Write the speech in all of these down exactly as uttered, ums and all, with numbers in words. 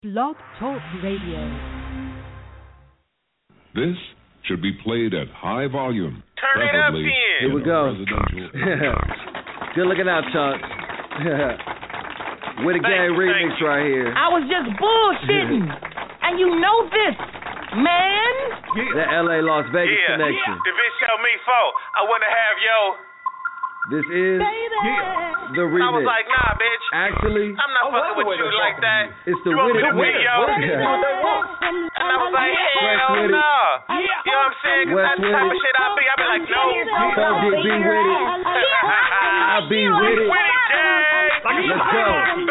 Blog Talk Radio. This should be played at high volume. Turn it up, then. Here we go. Good looking out, Chuck. With a gang remix right here. I was just bullshitting, and you know this, man. The L A Las Vegas yeah. connection. The bitch tell me, folk, I want to have yo. This is yeah. the remix. I was like, nah, bitch. Actually, I'm not fucking with you like that. It's the you want me to winner. win, yo. And I was like, hell no. Nah. You know what I'm saying? Because that's the type of shit I be. I be like, no. So did be with it. I'll be with it. Let's go.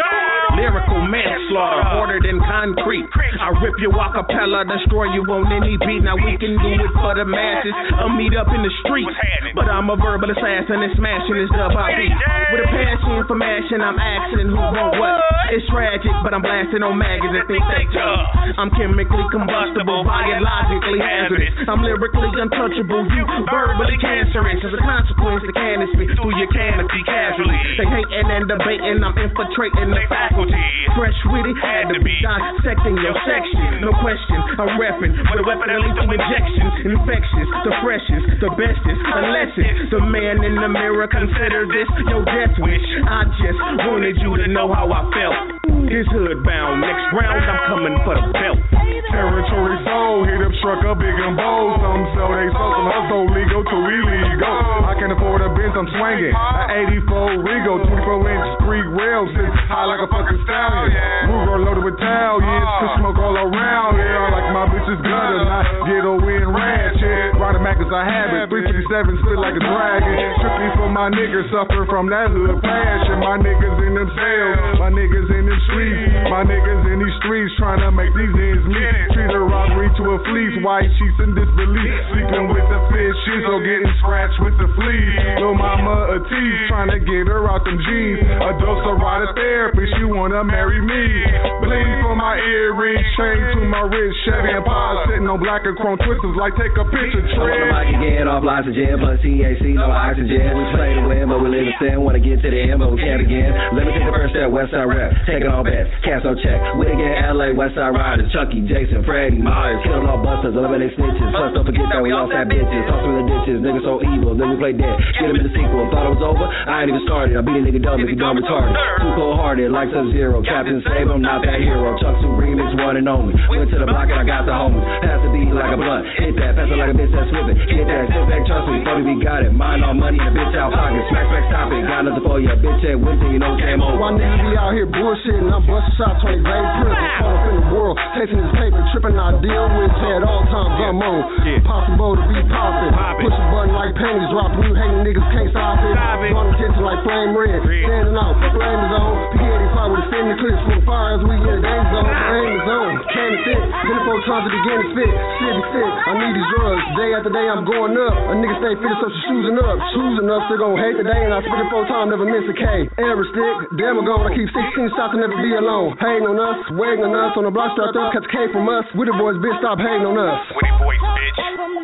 Lyrical manslaughter, harder than concrete. I rip your acapella, destroy you on any beat. Now we can do it for the masses. I'll meet up in the street, but I'm a verbal assassin and smashing this dub I beat. With a passion for mashing, I'm asking who want what. It's tragic, but I'm blasting on maggots that think they tough. I'm chemically combustible, biologically hazardous. I'm lyrically untouchable, you verbally cancerous. As a consequence, the can is spit through your canopy casually. They hating and debating, I'm infiltrating the faculty. Fresh with it, had to be dissecting your section. No question, I'm repping with a weapon that leads to injections. Infectious, the freshest, the bestest, unless it's the man in the mirror. Consider this your death wish. I just wanted you to know how I felt. This hood bound, next round I'm coming for the belt. Territory soul, hit up, struck up big and bold. Some sell they sold, some hustle legal to illegal. I can afford a Benz, I'm swinging. An eighty-four Regal, twenty-four inch street rail, sits high like a fucking stallion. Ruger loaded with Italians, push smoke all around. Yeah, I like my bitches gutter, not ghetto in ranch. Yeah, riding Mac is a habit, three fifty-seven spit like a dragon. Strictly for my niggas, suffer from that hood passion. My niggas in them cells, my niggas in them streets, my niggas in these streets trying to make these ends meet. Treat a robbery to a fleece, white sheets in disbelief. Sleeping with the fishes or getting scratched with the fleas. Lil' mama a tease, trying to get her out them jeans. A dose of rider therapy, she wanna marry me. Bleed for my earrings, chain to my wrist. Chevy and Pod sitting on black and chrome twisters like take a picture. Trend. I can get off oxygen, plus T H C, no oxygen. We play to win, but we live in sin. Wanna get to the end, but we can't begin. Let me take the first step, West Side rap. Taking all bets, cast no check. We again, L A, West Side Riders, Chucky, Jason, Freddy, Myers, killing all busters, eliminate snitches. Plus, don't forget that we all fat bitches. Toss me the ditches, niggas so evil. Then we play dead. Get him in the sequel. Thought it was over? I ain't even started. I beat a nigga dumb if you dumb retarded. Too cold hearted, like Sub-Zero. Captain Save, I'm not that hero. Chuck Two remix, one and only. Went to the block and I got the homies. Pass the beat like a blunt. Hit that, pass it like a bitch that's flipping. Hit that, sit back, trust me. Thought we got it. Mind all money, the bitch out pocket. Smack, smack, stop it. Got nothing for ya. Bitch at Winston, you know came over. My niggas be out here bullshitting. I'm busting shots on these vague prisons. Caught up in the world. Chasing this paper, tripping, I deal with. At all times, I'm on. Impossible to be popping. Push a button like panties dropping. You hating niggas can't stop it. On the kitchen like flame red. Standing out, flame is on. Spaghetti fire with a standing clips. Full of fire as we in the danger zone. Flame is on. Can't fit. Then four times to begin to fit. Shit be sick. I need these drugs. Day after day, I'm going up. A nigga stay fitted, so she choosing up. Choosing up, still gon' hate the day. And I spit it four times, never miss a K. Every stick, damn a gone. I keep sixteen shots and never be alone. Hating on us, waiting on us. On the block strapped up, catch a K from us. With the boys, bitch, stop hating on us. With the boys, bitch.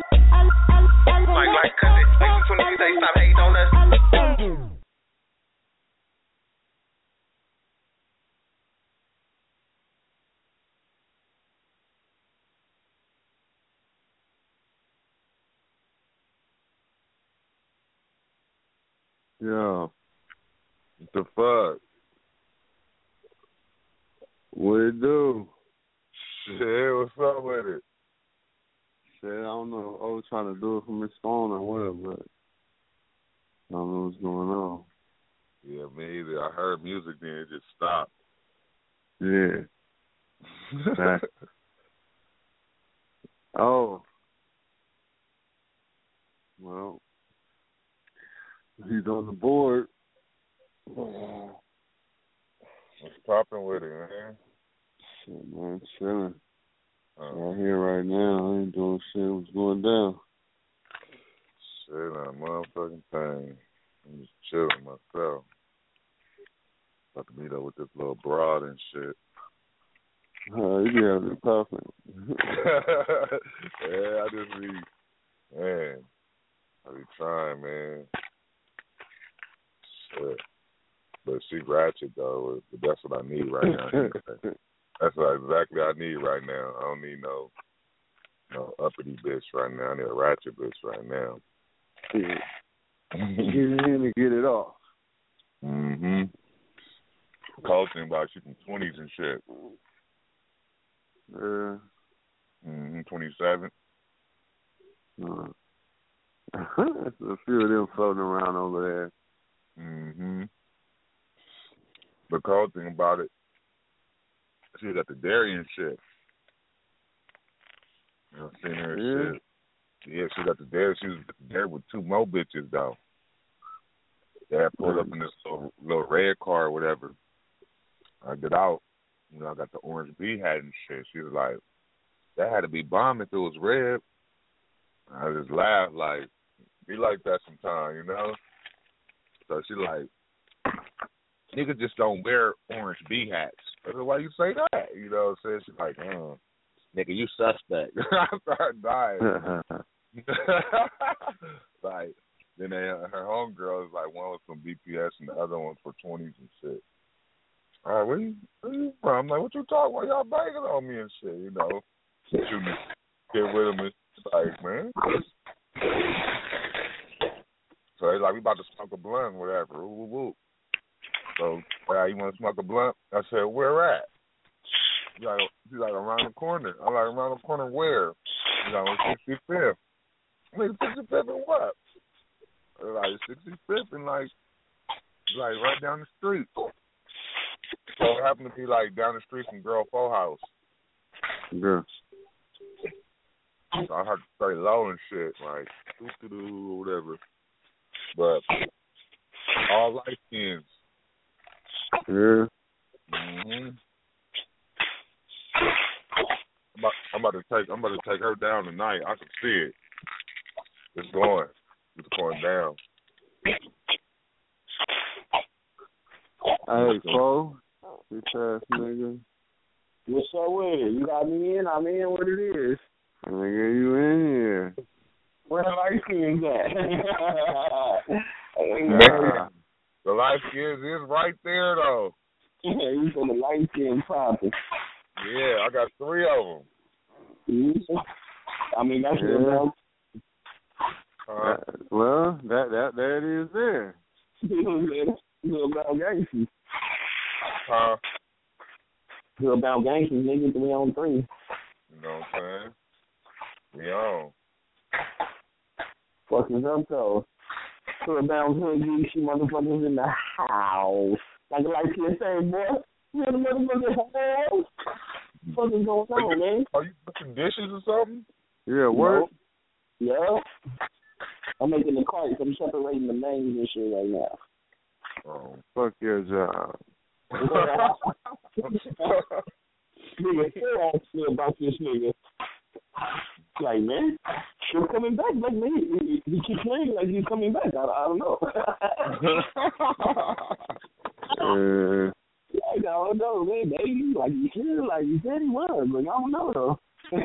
Like, like, cause it takes twenty days, stop hating on us. Yo, what the fuck? What it do? Shit, what's up with it? Shit, I don't know. I was trying to do it from his phone or whatever, but I don't know what's going on. Yeah, me either. I heard music, then it just stopped. Yeah. Oh. Well, he's on the board. What's popping with it, man? Shit, man, chilling. Uh, Right here, right now. I ain't doing shit. What's going down? Shit, a motherfucking thing. I'm just chilling myself. About to meet up with this little broad and shit. Uh, you be having it popping. Yeah, I just be, man, I be trying, man. Shit. But she ratchet, though. But that's what I need right now. That's what exactly I need right now. I don't need no no uppity bitch right now. I need a ratchet bitch right now. Yeah. Get in and get it off. Mm-hmm. Coaching about you from twenties and shit. Yeah. Mm-hmm. twenty-seven. Uh, There's a few of them floating around over there. Mm-hmm. The cold thing about it, she was at the dairy and shit. You know, seeing her Yeah. and shit. Yeah, she was at the dairy. She was at the dairy with two more bitches, though. They had pulled up in this little, little red car or whatever. I get out. You know, I got the orange bee hat and shit. She was like, that had to be bomb if it was red. I just laughed, like, be like that sometime, you know? So she like, niggas just don't wear orange bee hats. I said, why you say that? You know what I'm saying? She's like, oh, nigga, you suspect. I started dying. Like, then they, her homegirl is like, one was from B P S and the other one for twenties and shit. All right, where you, where you from? I'm like, what you talking about? Y'all banging on me and shit, you know? Shooting get with them and like, man. So they like, we about to smoke a blunt or whatever. Woo, woo, woo. So, uh, you want to smoke a blunt? I said, where at? She's like, she's like, around the corner. I'm like, around the corner where? She's like, on sixty-fifth. I'm like, sixty-fifth and what? I'm like, sixty-fifth and like, like right down the street. So it happened to be like down the street from Girl Fo House. Yeah. So I heard to stay low and shit, like, doo-doo-doo, or whatever. But all light skins. Yeah. Mm-hmm. I'm about, I'm about to take I'm about to take her down tonight. I can see it. It's going. It's going down. Hey, Fo, bitch ass nigga. What's up with it? You got me in? I'm in what it is. Nigga, you in here. Where the light skins at? Nah. The light skins is right there, though. Yeah, you said the light skin popping. Yeah, I got three of them. Mm-hmm. I mean, that's yeah. what uh, that, well, that that that is there. It's about gangsters. Huh? It's about gangsters, nigga, three on three. You know what I'm saying? We on. Fucking up, though. It's about hood she motherfuckers in the house. Like, like you say, boy, you in the motherfucking house. What's going on, man? Are you cooking dishes or something? Yeah, what? Yeah. I'm making the carts. I'm separating the names and shit right now. Oh, fuck your job. Nigga, still asking about this nigga. Like, man, she's coming back. Like, man, he, he keeps playing like he's coming back. I, I don't know. uh, Like, I don't know, man. Baby, like you said, like you said he was, but I don't know though.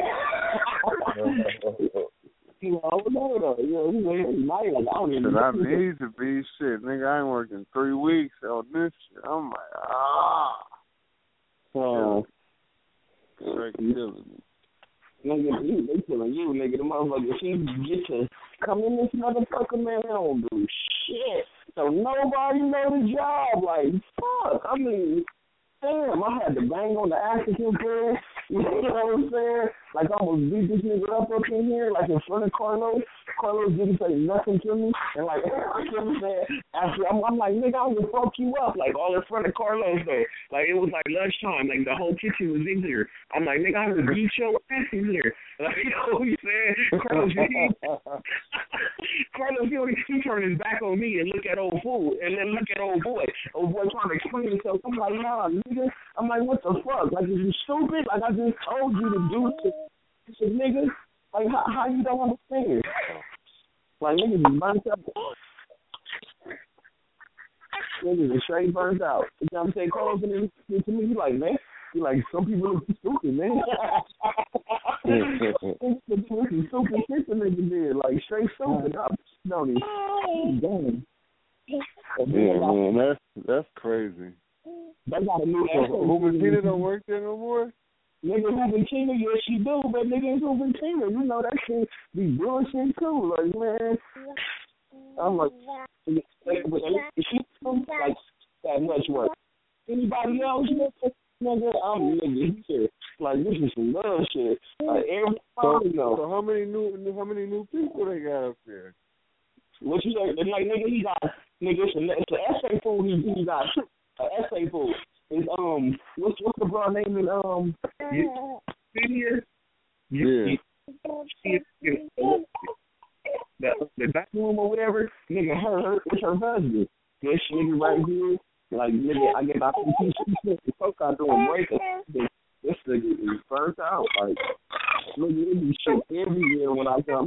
You know, I don't know though. You know, he's like, he might, like I don't even. I need to be shit, nigga. I ain't working three weeks on this shit. I'm like, ah. So, straight killing me. Nigga, you, they killing you, nigga. The motherfucker, she get to come in this motherfucker, man. They don't do shit. So nobody know the job. Like, fuck. I mean, damn, I had to bang on the African prayer. You know what I'm saying? Like, I almost beat this nigga up up in here, like in front of Carlos. Carlos didn't say nothing to me. And, like, you know what I'm saying? After, I'm, I'm like, nigga, I was gonna fuck you up. Like, all in front of Carlos, though. Like, it was like lunchtime. Like, the whole kitchen was in here. I'm like, nigga, I was gonna beat your ass in here. Like, you know what I'm saying? Carlos, he, Carlos, he only he turned his back on me and look at old fool. And then look at old boy. Old boy trying to explain himself. I'm like, nah, nigga. I'm like, what the fuck? Like, is you stupid? Like, I just told you to do this. I said, nigga, like, how, how you don't understand? Like, niggas is burnt up. Niggas is straight burnt out. You know what I'm saying? Carlos and then to me, he like, man, he like, some people look stupid, man. This is stupid shit the nigga did. Like, straight stupid. Don't he? Damn. Yeah, man, that's, that's crazy. They got a new So asshole. Hubertina don't work there no more? Nigga, Hubertina, yes, she do, but nigga, it's Hubertina. You know, that shit be doing shit too. Like, man, I'm like, she like that much work. Anybody else, nigga, I'm nigga here. Like, this is some love shit. Like, every So, you know. so how many new how many new people they got up there? What you say? Like, nigga, he got, nigga, it's an essay fool he, he got. An essay fool. It's, um, what's, what's the bro name in, um, here? Yeah. The, the bathroom or whatever, nigga, her, her, it's her husband. This nigga right here, like, nigga, I get my fifteen cents, the fuck out doing breakup. This nigga is burnt out. Like, nigga, it be shit everywhere when I come.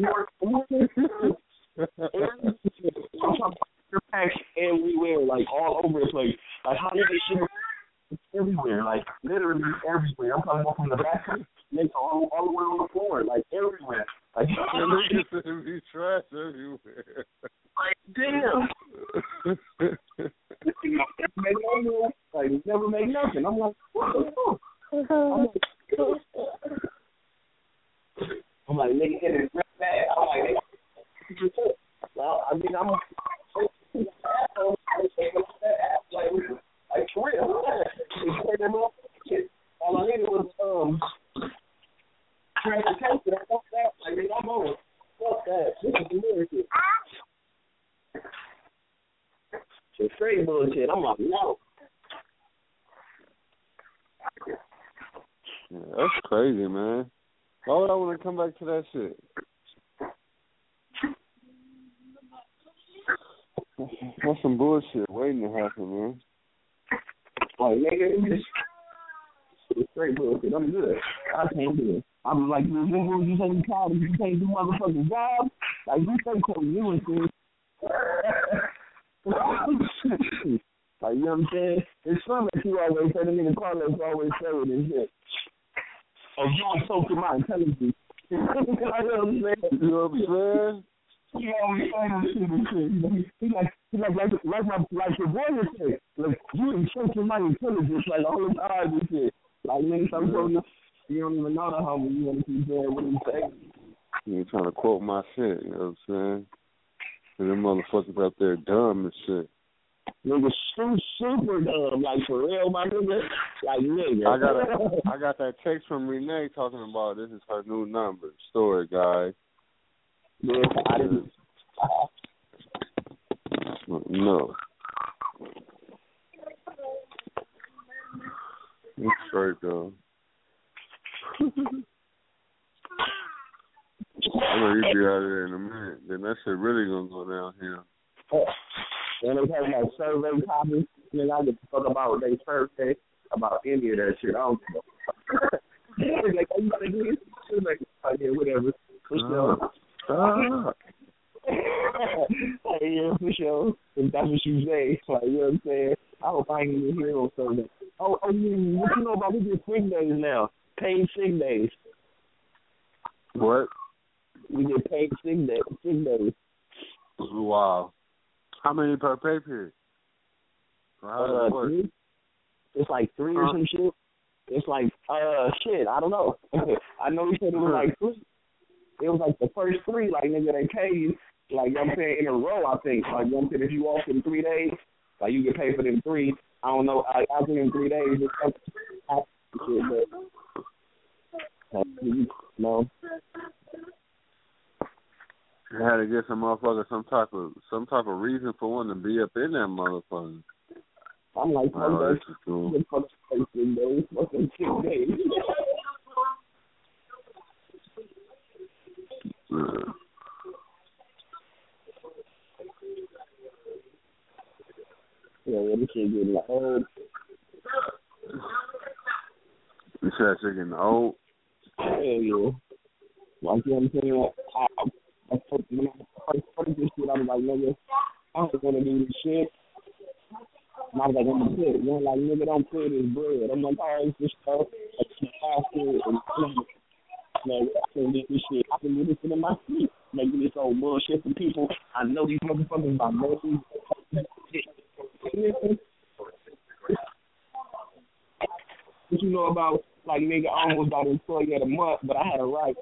I'm talking packs everywhere, like, all over the place. Like, how did this shit everywhere? Like, literally everywhere. I'm talking about from the back, nigga, all, all the way on the floor, like, everywhere. Like, it be trash everywhere. Like, damn. Never make no move. Like, never make nothing. I'm like, what the fuck? I'm like, I'm like, nigga, get it real bad. I'm like, nigga, well, I mean, I'm like, like, for real. All I needed was, um, transportation. I fucked that. Like, nigga, I'm on it. Fuck that. This is the miracle. Some straight bullshit. I'm like, no. Yeah, that's crazy, man. Why would I want to come back to that shit? That's some bullshit waiting to happen, man. Like, nigga, it's straight bullshit. I'm good. I can't do it. I'm like, you niggas, you say you college, you can't do motherfucking jobs. Like, you say something you and shit. Like, you know what I'm saying? It's something that you always say, the nigga Carlos always say it and shit. Oh, you insulted my intelligence. You know what I'm saying? You know what I'm saying? He always say that shit and shit. He like, he like, like, like, my, like your boy would say, like, you insulted my intelligence, like, all the time and shit. Like, nigga, some yeah. You don't even know the homie. You want to keep doing what he say. You trying to quote my shit, you know what I'm saying? And them motherfuckers out there dumb and shit. Nigga, super, super dumb. Like, for real, my nigga. Like, nigga. I got a, I got that text from Renee talking about this is her new number. Story, guy. Yeah, I didn't. No. It's straight, though. I know you be out of there in a minute. Then that shit really gonna go down here. When they have like survey copies, then I get to fuck about what they survey about any of that shit. I don't know. Like, oh, you gotta do this? She's like, oh, yeah, whatever. For sure. Uh, like, yeah, for sure. If that's what you say. Like, you know what I'm saying? I hope I ain't even hear on Sunday. Oh, oh, you, what you know about we get sick days now? Paid sick days. What? We get paid sick days. Sick days. Wow. How many per pay period? How does uh, it work? Three? It's like three huh? or some shit. It's like, uh, shit, I don't know. I know he said it was like three. It was like the first three, like, nigga, they pay you, like, you know what I'm saying, in a row, I think. Like, you know what I'm saying, if you off in three days, like, you get paid for them three. I don't know, I, I think in three days, it's like, shit, but, uh, you know. You had to get some motherfucker some type of some type of reason for wanting to be up in that motherfucker. I'm like, fuck oh, that. That's cool. Fuck six days. Fucking six days. Yeah. Yeah, well, this shit getting like old. You said shit getting old? Hell yeah. Like, you know what I'm saying? I, I, I, when I first started this shit, I was like, nigga, I don't want to do this shit. And I was like, I'm going to quit. You know, like, nigga, don't quit this bread. I'm like, all right, this stuff. Like, some fast food. And, man, I can do this shit. I can do this shit in my sleep. Making this old bullshit from people. I know these motherfuckers by mercy. like, nigga, I almost got employee of the month, but I had a right.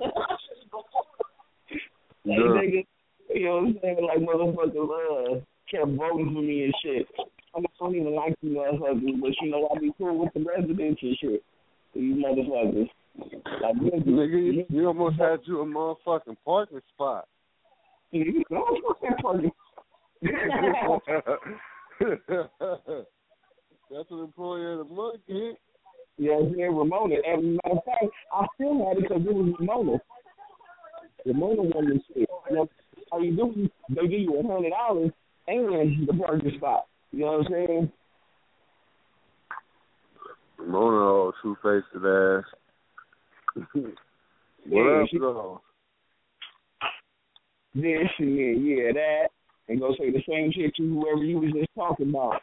Like, Yeah. nigga, you know what I'm saying? Like, motherfuckers uh, kept voting for me and shit. I don't even like you motherfuckers, but you know, I be cool with the residents and shit. You motherfuckers. Like, nigga, you, you almost had you a motherfucking parking spot. You parking. That's an employee of the month, kid. Yeah, yeah, Ramona. And matter of fact, I still had it because it was Ramona. Ramona won this shit. You know, all you do, they give you a hundred dollars and the parking spot. You know what I'm saying? Ramona, old two-faced ass. What Yeah, up, she- though? This and then, yeah, that. And go say the same shit to whoever you was just talking about.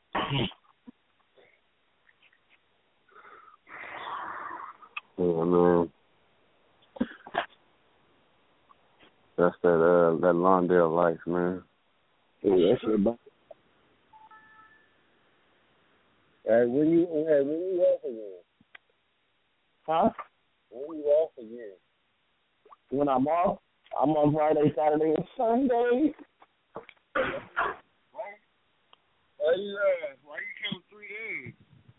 Yeah, man. That's that uh that Lawndale life, man. Yeah, that's it, bro. Hey, when you hey, when you off again? Huh? When you off again? When I'm off, I'm on Friday, Saturday, and Sunday. Why you ass? Why you came three days?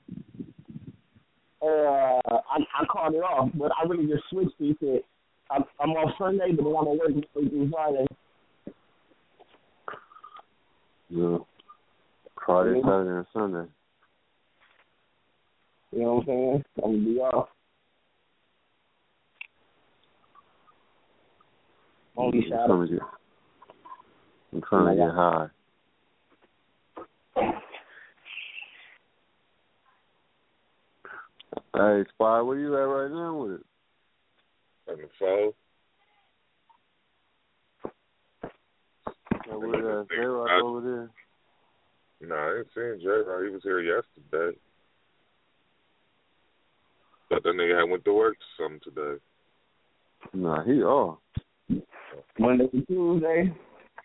Uh, I, I called it off, but I really just switched it. Said, I'm, I'm off Sunday, but I'm on work Monday through Friday. Yeah. Friday, Saturday, and Sunday. You know what I'm saying? I'm going to be off. Only I'm Saturday. trying to get, I'm trying to get high. Hey, Spy, where you at right now with it? On the phone. Yeah, where that J-Rock over there? Nah, I ain't seen J-Rock. He was here yesterday. But that nigga had went to work or something today. Nah, he off. Monday to Tuesday.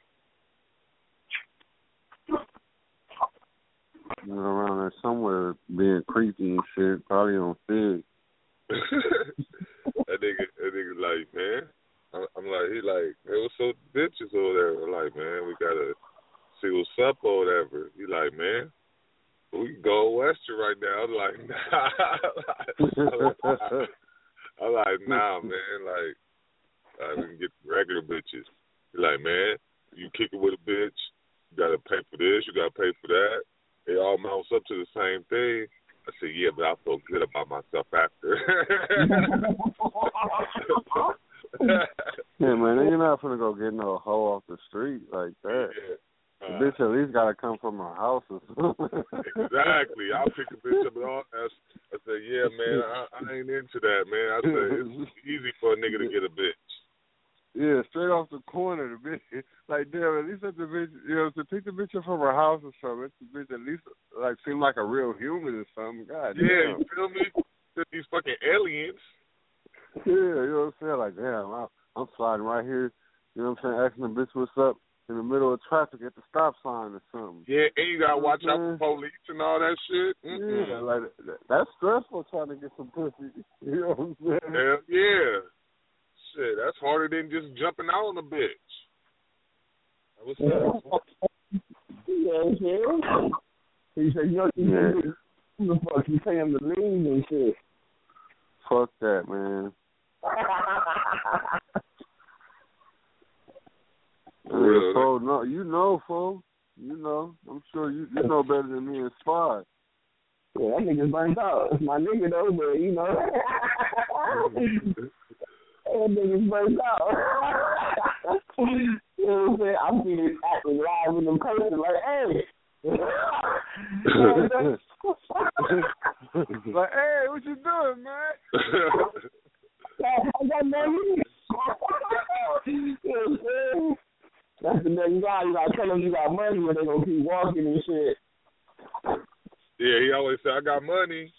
You know, around there somewhere being creepy and shit, probably on Fig. that nigga, that nigga like, man. I'm, I'm like, he like, hey, what's up, bitches over there? I'm like, man, we gotta see what's up or whatever. He like, man, we can go Western right now. I'm like, nah. I'm like, nah, man. Like, uh, we can get regular bitches. He like, man, you kick it with a bitch, you gotta pay for this, you gotta pay for that. It all mounts up to the same thing. I said, yeah, but I feel good about myself after. Yeah, man, you're not finna go get no hoe off the street like that. Yeah. Uh, the bitch at least gotta come from her house or something. Exactly. I'll pick a bitch up and all. I, I said, yeah, man, I, I ain't into that, man. I said, it's easy for a nigga to get a bitch. Yeah, straight off the corner, the bitch. Like, damn, at least let the bitch, you know, to pick the bitch up from her house or something, let the bitch at least, like, seem like a real human or something. God yeah, damn. you feel me? These fucking aliens. Yeah, you know what I'm saying? Like, damn, I, I'm sliding right here, you know what I'm saying, asking the bitch what's up in the middle of traffic at the stop sign or something. Yeah, and you gotta watch you know out for police and all that shit. Mm-mm. Yeah, like, that's stressful trying to get some pussy. You know what I'm saying? Hell yeah. Shit, that's harder than just jumping out on a bitch. What's up? Yeah, yeah. He said, yo, you Yeah. who the fuck you pay him to leave and shit. Fuck that, man. I mean, Really? Fo, no, you know, Fo. You know. I'm sure you you know better than me and Spy. Yeah, that nigga's burnt out. It's my nigga though, but you know. That nigga's burnt out. You know what I'm saying? I'm feeling acting live in them person like, hey. Like, hey, what you doing, man? I got money. You know what I'm saying? That's the next guy. You gotta tell them you got money or they gonna keep walking and shit. Yeah, he always say, I got money.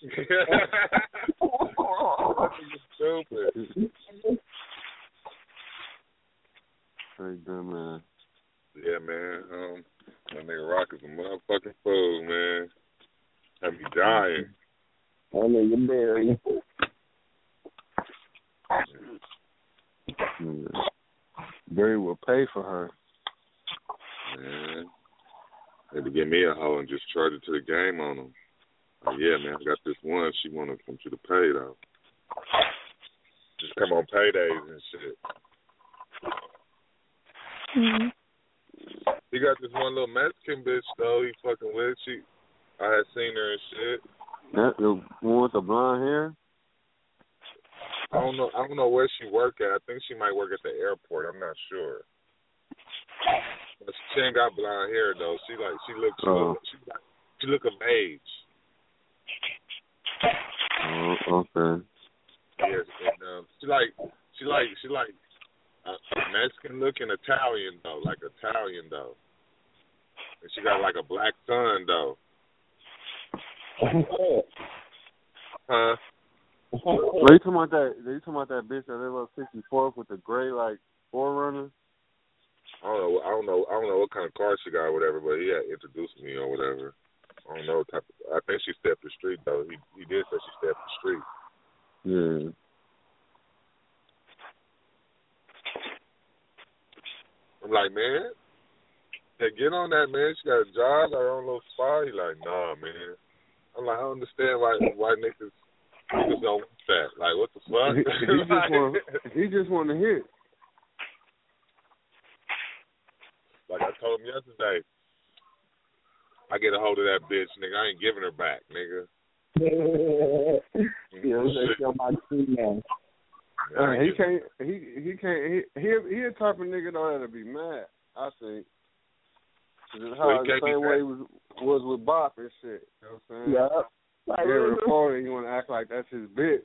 Stupid. Hey, good man. Yeah, man. Um, that nigga Rock is a motherfucking fool, man. Have me dying. That nigga Barry. Gray will pay for her. Man, they to give me a hoe and just charge it to the game on them. Like, yeah, man, I got this one. She want to come to the pay, though. Just come on paydays and shit. Mm-hmm. He got this one little Mexican bitch, though, he fucking with. She, I had seen her and shit. That the one with the blonde hair? I don't know. I don't know where she work at. I think she might work at the airport. I'm not sure. But she ain't got blonde hair though. She like she looks. She, oh. look, she, she look of age. Oh, okay. Yes, and um, she like she like she like uh, Mexican looking Italian though, like Italian though. And she got like a black son though. Huh? Are you talking about that? Are you talking about that bitch that live up sixty-fourth with the gray like Forerunner? I don't know. I don't know. I don't know what kind of car she got or whatever. But he had introduced me or whatever. I don't know what type of. I think she stepped the street though. He he did say she stepped the street. Yeah. I'm like, man, hey, get on that, man. She got a job, got her own little spot. He like, nah, man. I'm like, I don't understand why why niggas. Niggas don't want that. Like, what the fuck? He, he just want. He just want to hit. Like I told him yesterday, I get a hold of that bitch, nigga. I ain't giving her back, nigga. Yeah, that's my team, man. Uh, he can't. He he can't. He he he a type of nigga though that'll be mad. I think. How well, the same way he was was with Bop and shit. You know what I'm saying? Yeah. Like, yeah, reporter, he want to act like that's his bitch.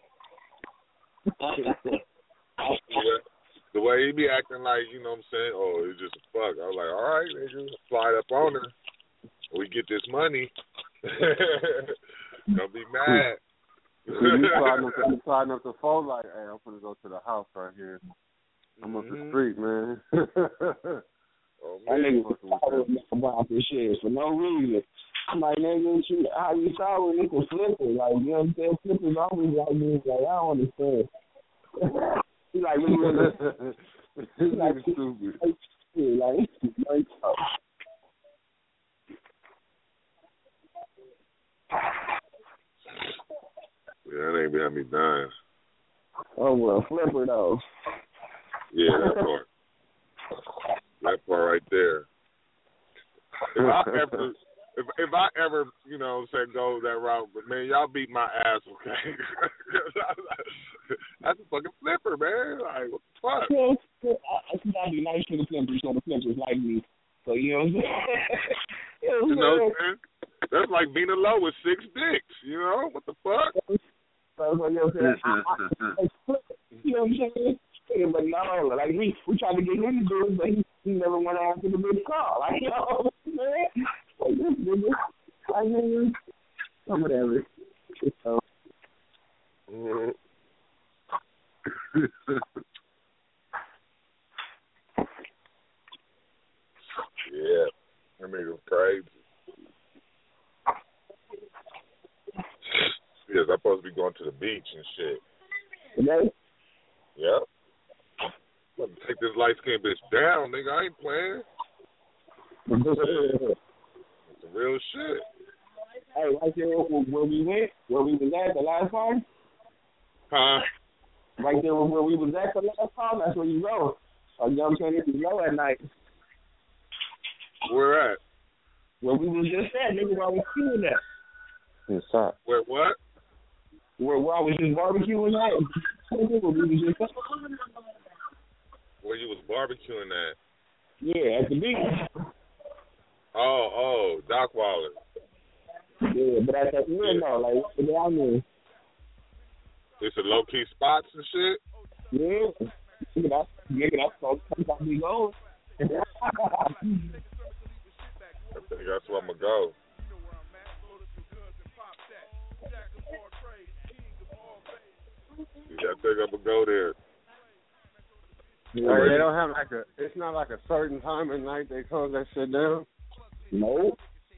Yeah. The way he be acting like, you know what I'm saying, oh, it's just a fuck. I was like, all right, nigga, slide up on her. We get this money. Don't be mad. He sliding up, he sliding up the phone like, hey, I'm going to go to the house right here. I'm up mm-hmm. the street, man. Oh, that nigga was about this shit for no reason. I'm like, nigga, you, how you saw when nigga flipping? Like, you know what I'm saying? Flippers always like me. Like, I don't understand. He like, really, this like, stupid. Like, like, oh. Yeah, that ain't behind me dying. Oh, well, flipper, though. Yeah, that part. That part right there. If I ever, if if I ever, you know, say go that route, but man, y'all beat my ass, okay? That's a fucking flipper, man. Like, what the fuck? Yeah, I think I'd be nice to the flippers, so the flippers like me. So you know what I'm saying? You know what I'm saying? That's like being alone with six dicks. You know what the fuck? So, you know what I'm saying? I, I, you know what I'm saying? Yeah, but no, like we we tried to get him to do it, but he, he never went out to the big call. Like, you know what I'm saying? Like this nigga, I mean, whatever. So. Mm-hmm. Yeah, that nigga's crazy. Yes, I'm supposed to be going to the beach and shit. Today? Yep. I'm gonna take this light skinned bitch down, nigga. I ain't playing. It's some real shit. Hey, right there where we went, where we was at the last time? Huh? Right there where we was at the last time, that's where you go. Uh, you know what I'm saying? If you go at night. Where at? Where we was just at, nigga, where I was queuing at. Inside. Where what? Where, where I was just barbecuing at. Where we was just at. Where you was barbecuing at? Yeah, at the beach. Oh, oh, Doc Wallace. Yeah, but at that yeah, no, like down there. It's a low key spots and shit. Yeah, look it up, look it up. So sometimes we go. I think that's where I'm gonna go. Yeah, I think I'm gonna go there. Yeah, they don't have like a. It's not like a certain time at night they close that shit down. No.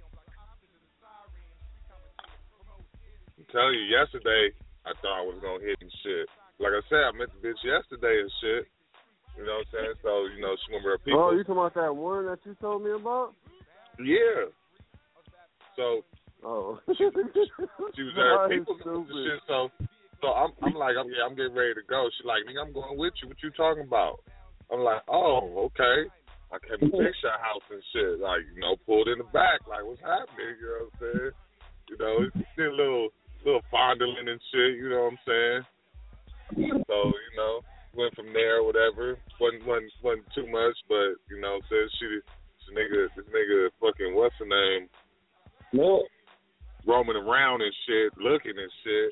I'm telling you, yesterday I thought I was gonna hit and shit. Like I said, I met the bitch yesterday and shit. You You know what I'm saying? So, you know, she went with her people. Oh, you talking about that one that you told me about? Yeah. So, oh, she, she was at her people and shit. So, so I'm, I'm like, I'm, yeah, I'm getting ready to go. She's like, nigga, I'm going with you. What you talking about? I'm like, oh, okay. I came to fix your house and shit. Like, you know, pulled in the back. Like, what's happening? You know what I'm saying? You know, did a little, little fondling and shit. You know what I'm saying? So, you know, went from there or whatever. Wasn't, wasn't, wasn't too much, but, you know what I'm saying? She, this nigga, this nigga fucking, what's her name? No. Roaming around and shit, looking and shit.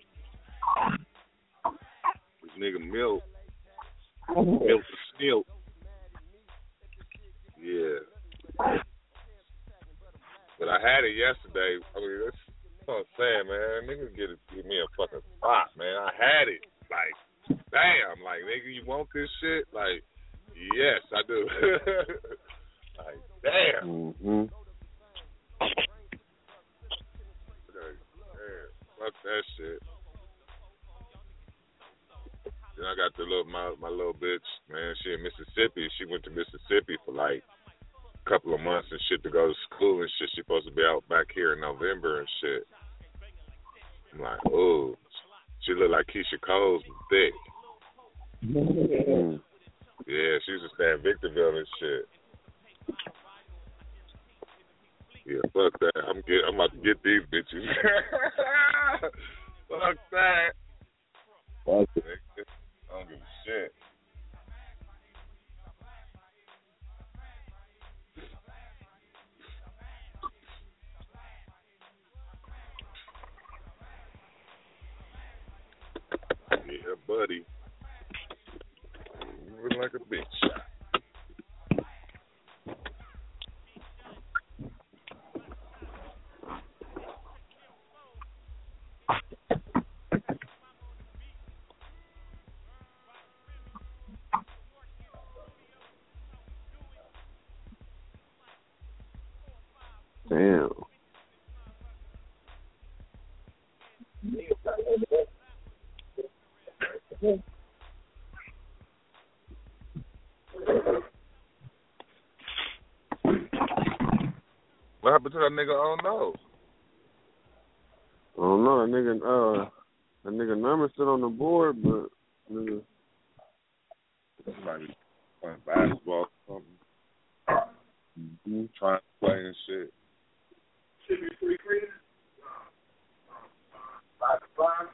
This nigga Milk. Milk the Snilt. Yeah. But I had it yesterday. I mean, that's what I'm saying, man. Niggas get, give me a fucking spot, man. I had it. Like, damn. Like, nigga, you want this shit? Like, yes, I do. Like, damn. Mm-hmm. Like, damn. Fuck that shit. Then I got the little my my little bitch, man. She in Mississippi. She went to Mississippi for like a couple of months and shit to go to school and shit. She's supposed to be out back here in November and shit. I'm like, oh, she look like Keisha Cole's thick. Yeah, she used to stay in Victorville and shit. Yeah, fuck that. I'm get. I'm about to get these bitches. Fuck that. Fuck it. I don't give a shit. Yeah, buddy. Moving like a bitch. Damn. What happened to that nigga? I don't know. I don't know. That nigga, uh, that nigga number still on the board, but nigga. Somebody playing basketball or something. Mm-hmm. Trying to play and shit. Should be free free. Five to five.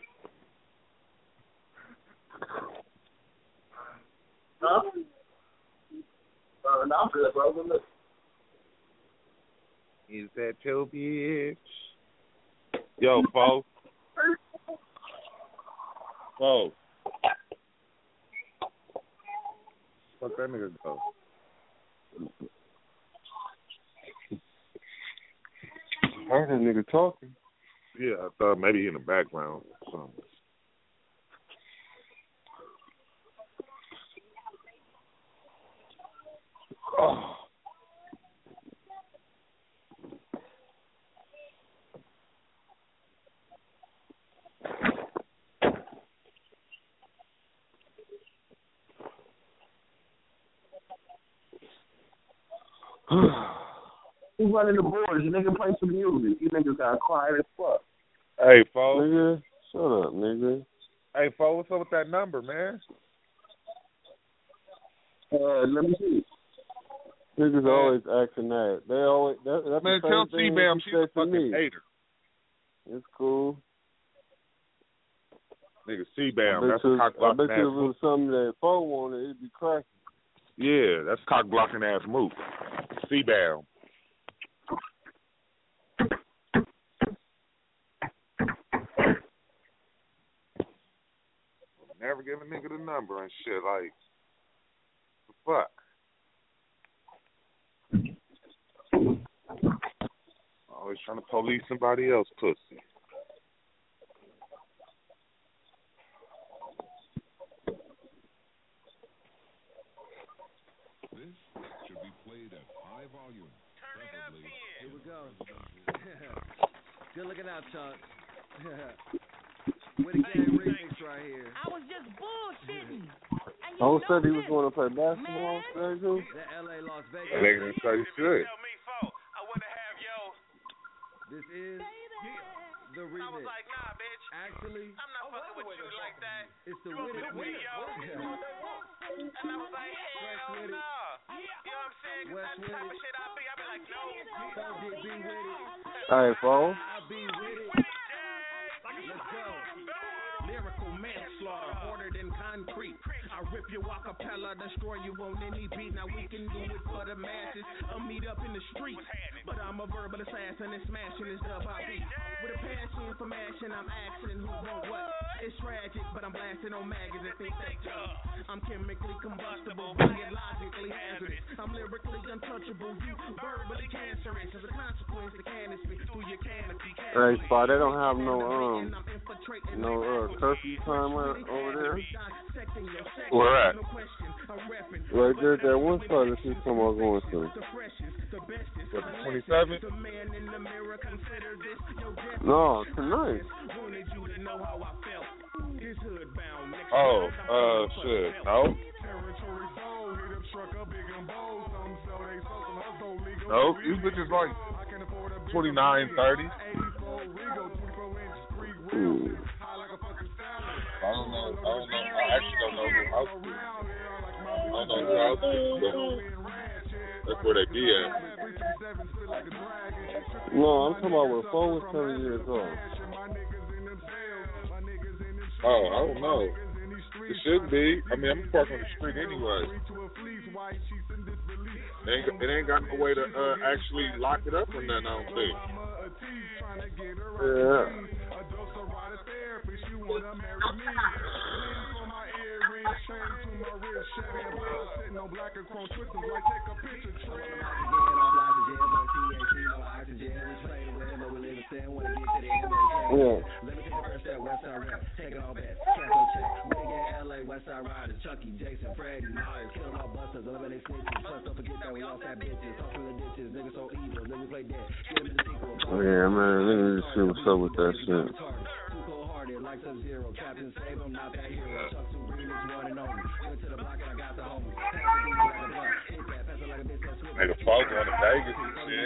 Huh? Uh, no, I'm good, bro. Look. Is that your bitch? Yo, Fo. Fo. Fuck that nigga go. I heard that nigga talking. Yeah, I thought maybe in the background or something. Oh. Who's running the boards? You nigga play some music. You niggas got quiet as fuck. Hey, Fo. Nigga, shut up, nigga. Hey, Fo, what's up with that number, man? Uh, let me see. Niggas always asking that. They always that, that's man, the tell same thing C-Bam she she's a said to fucking me. hater. It's cool. Nigga, C-Bam, I that's you, cock I blocking bet ass you if it move. was something that Fo wanted, it'd be cracking. Yeah, that's cock blocking ass move. C-Bam. Never give a nigga the number and shit. Like, the fuck? Always trying to police somebody else pussy. This should be played at high volume. Preferably. Here we go. Good looking out, Chuck. With a gang remix right here. I was just bullshitting. And Who said he was going to play basketball? Very good. The L A Las They Vegas. can say he should. This is the remix. I was like, nah, bitch. Actually, I'm not fucking with you like that. it's the with it, with it. And I was like, hell no. You know what I'm saying? 'Cause West that type with of shit I be, I be like, no. Don't get be with it. Hey, folks. I be with it. Let's go. Lyrical manslaughter, harder than concrete. I rip your acapella, destroy you on any beat. Now we can do it for the masses. I'll meet up in the streets, but I'm a verbal assassin and smashing this dub I beat. With a passion for mashing, I'm asking who want what. It's tragic, but I'm blasting on maggots that think they tough. I'm chemically combustible, biologically hazardous. I'm lyrically untouchable, you verbally cancerous. As a consequence, the cannon spit through your canopy. Hey, Spot, they don't have no um no uh curfew time right over there. Where at? Right there, that one spot that she's talking about going to. What, the twenty-seventh? No, tonight. Oh, uh, shit. No. No, these bitches like twenty-nine, thirty. Hmm. I don't know. I don't know. I actually don't know who house is. I don't know who house is, but that's where they be at. No, I'm talking about when four was seven years old. Oh, I don't know. It should be. I mean, I'm parked on the street anyway. It ain't, it ain't got no way to uh, actually lock it up or nothing, I don't think. Yeah. Yeah. Let me take the first step, Westside rap, take it all back, Casso check, we get L A, Westside Riders, Chucky, Jason, Freddy, Myers, killing all busters, eliminate snitches, plus don't forget that we all fat bitches, talk through the ditches, niggas so evil, then we play dead, get them in the sequel. Oh, yeah, man, let me just see what's up with that shit. Too cold-hearted, like Sub-Zero, Captain Save, I'm not that hero, Chuck two remix, one and only, went to the block and I got the homies, pass the beat like a blunt, hit that, pass it like a bitch, that's swift. Nigga, folks going to Vegas and shit.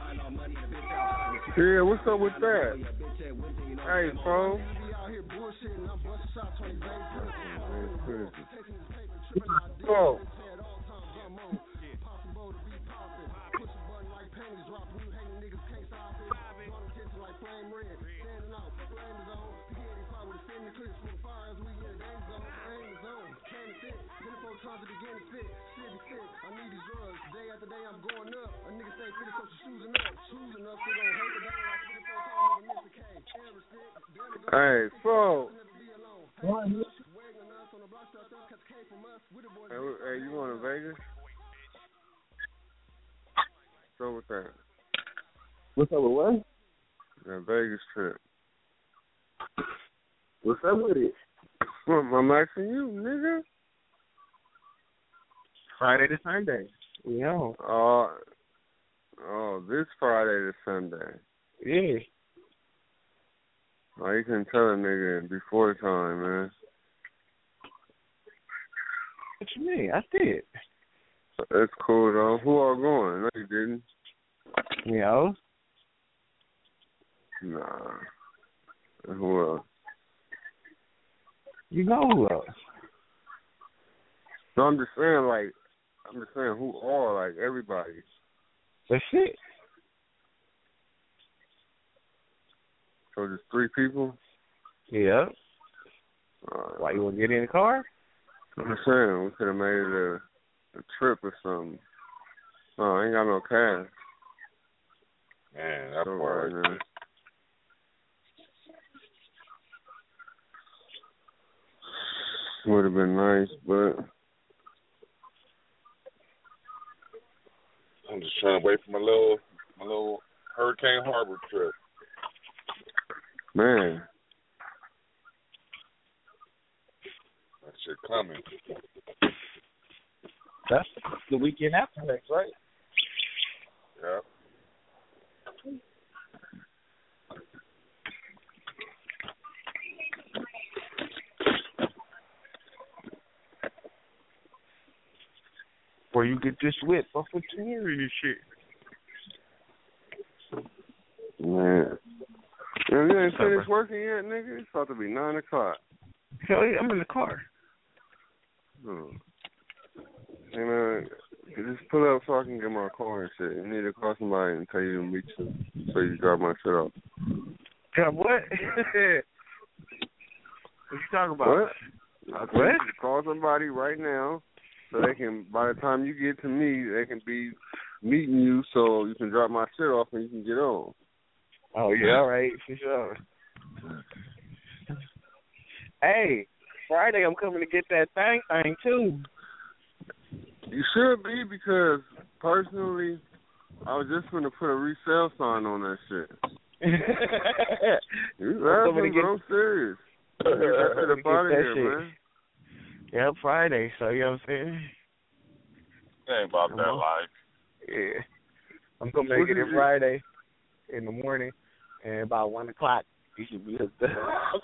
Yeah, what's up with that? Hey, bro. Oh. Hey, bro. Hey, hey, you going to Vegas? What's up with that? What's up with what? That Vegas trip. What's up with it? I'm asking you, nigga. Friday to Sunday. Yeah. Oh, oh, this Friday to Sunday. Yeah. Oh, you can tell a nigga before time, man. What you mean? I did. That's cool, though. Who all going? No, you didn't. Yeah. Nah. Who else? You know who else? No, I'm just saying, like, I'm just saying who all, like, everybody. That's it. So just three people? Yeah. Uh, Why, you want to get in the car? I'm just saying, we could have made it a, a trip or something. No, I ain't got no cash. Man, that so, part. Right, man. Would have been nice, but I'm just trying to wait for my little, my little Hurricane Harbor trip. Man. That shit coming. That's the weekend after next, right? Yep. before you get this whip off of Tamiri and shit. Man. You ain't finished working yet, nigga? It's about to be nine o'clock. Hell yeah, I'm in the car. Hmm. Hey, man, just pull up so I can get my car and shit. You need to call somebody and tell you to meet you so you drop my shit off. Yeah, what? What you talking about? What? I What? told you to call somebody right now so they can, by the time you get to me, they can be meeting you so you can drop my shit off and you can get on. Oh, yeah, all right, for sure. Hey, Friday I'm coming to get that thing thing, too. You should be, because personally, I was just going to put a resale sign on that shit. You laughing, but I'm serious. Get that shit up out of here, shit. man. Yeah, Friday, so you know what I'm saying? It ain't about that life. Yeah. I'm going to make What it is in it? Friday in the morning, and about one o'clock, you should be up there.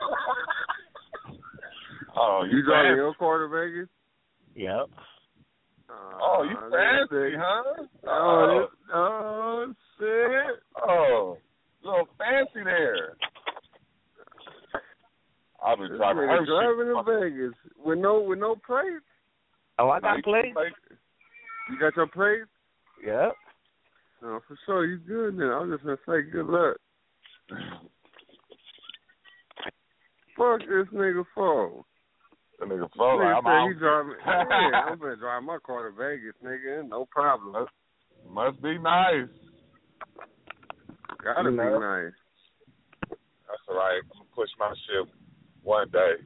Oh, You you driving fancy? your car to Vegas? Yep. Oh, you Uh, fancy, huh? Oh, this, oh, shit. Oh, little fancy there. I've been This driving nigga her driving shit. to Vegas with no with no plates. Oh, I got Like, plates? like, You got your plates? Yep. Oh, for sure. You good then. I was just gonna say good luck. Fuck this nigga phone. That nigga Nigga phone, like, I'm said out. he driving. Yeah, I'm gonna drive my car to Vegas, nigga. No problem. Must, must be nice. Gotta You be know. nice. That's all right. I'm gonna push my shit one day.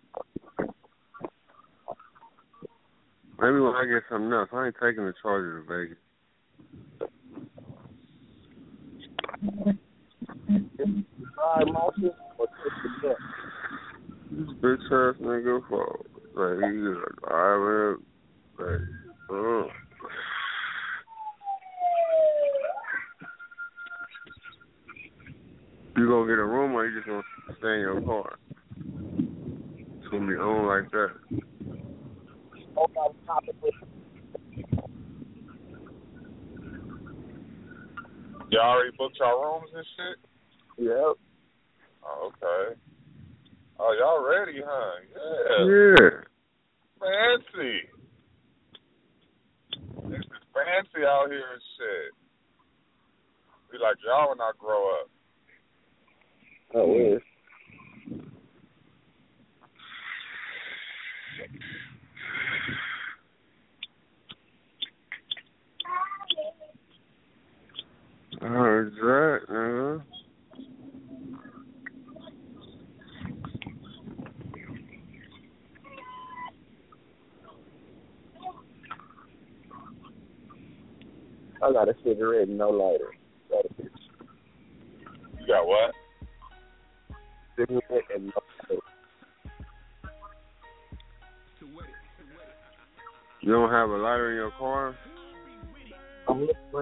Maybe when I get something else. I ain't taking the Charger to Vegas. Drive my shit or take the truck. This bitch ass nigga phone. Like, he just driving. Like, uh. You gonna get a room or you just gonna stay in your car? It's gonna be on like that. Y'all already booked y'all rooms and shit? Yep. Oh, okay. Oh, y'all ready, huh? Yeah. Yeah. Fancy. It's fancy out here and shit. Be like y'all when I grow up. Oh, yeah. I heard that, nigga. I got a cigarette and no lighter. Got a You got what? cigarette and no lighter. You don't have a lighter in your car? I'm looking for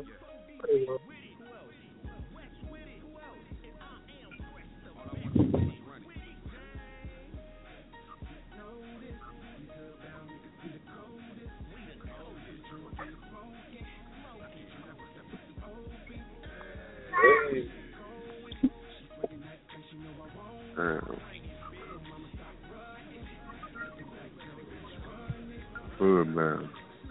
Damn. Good man.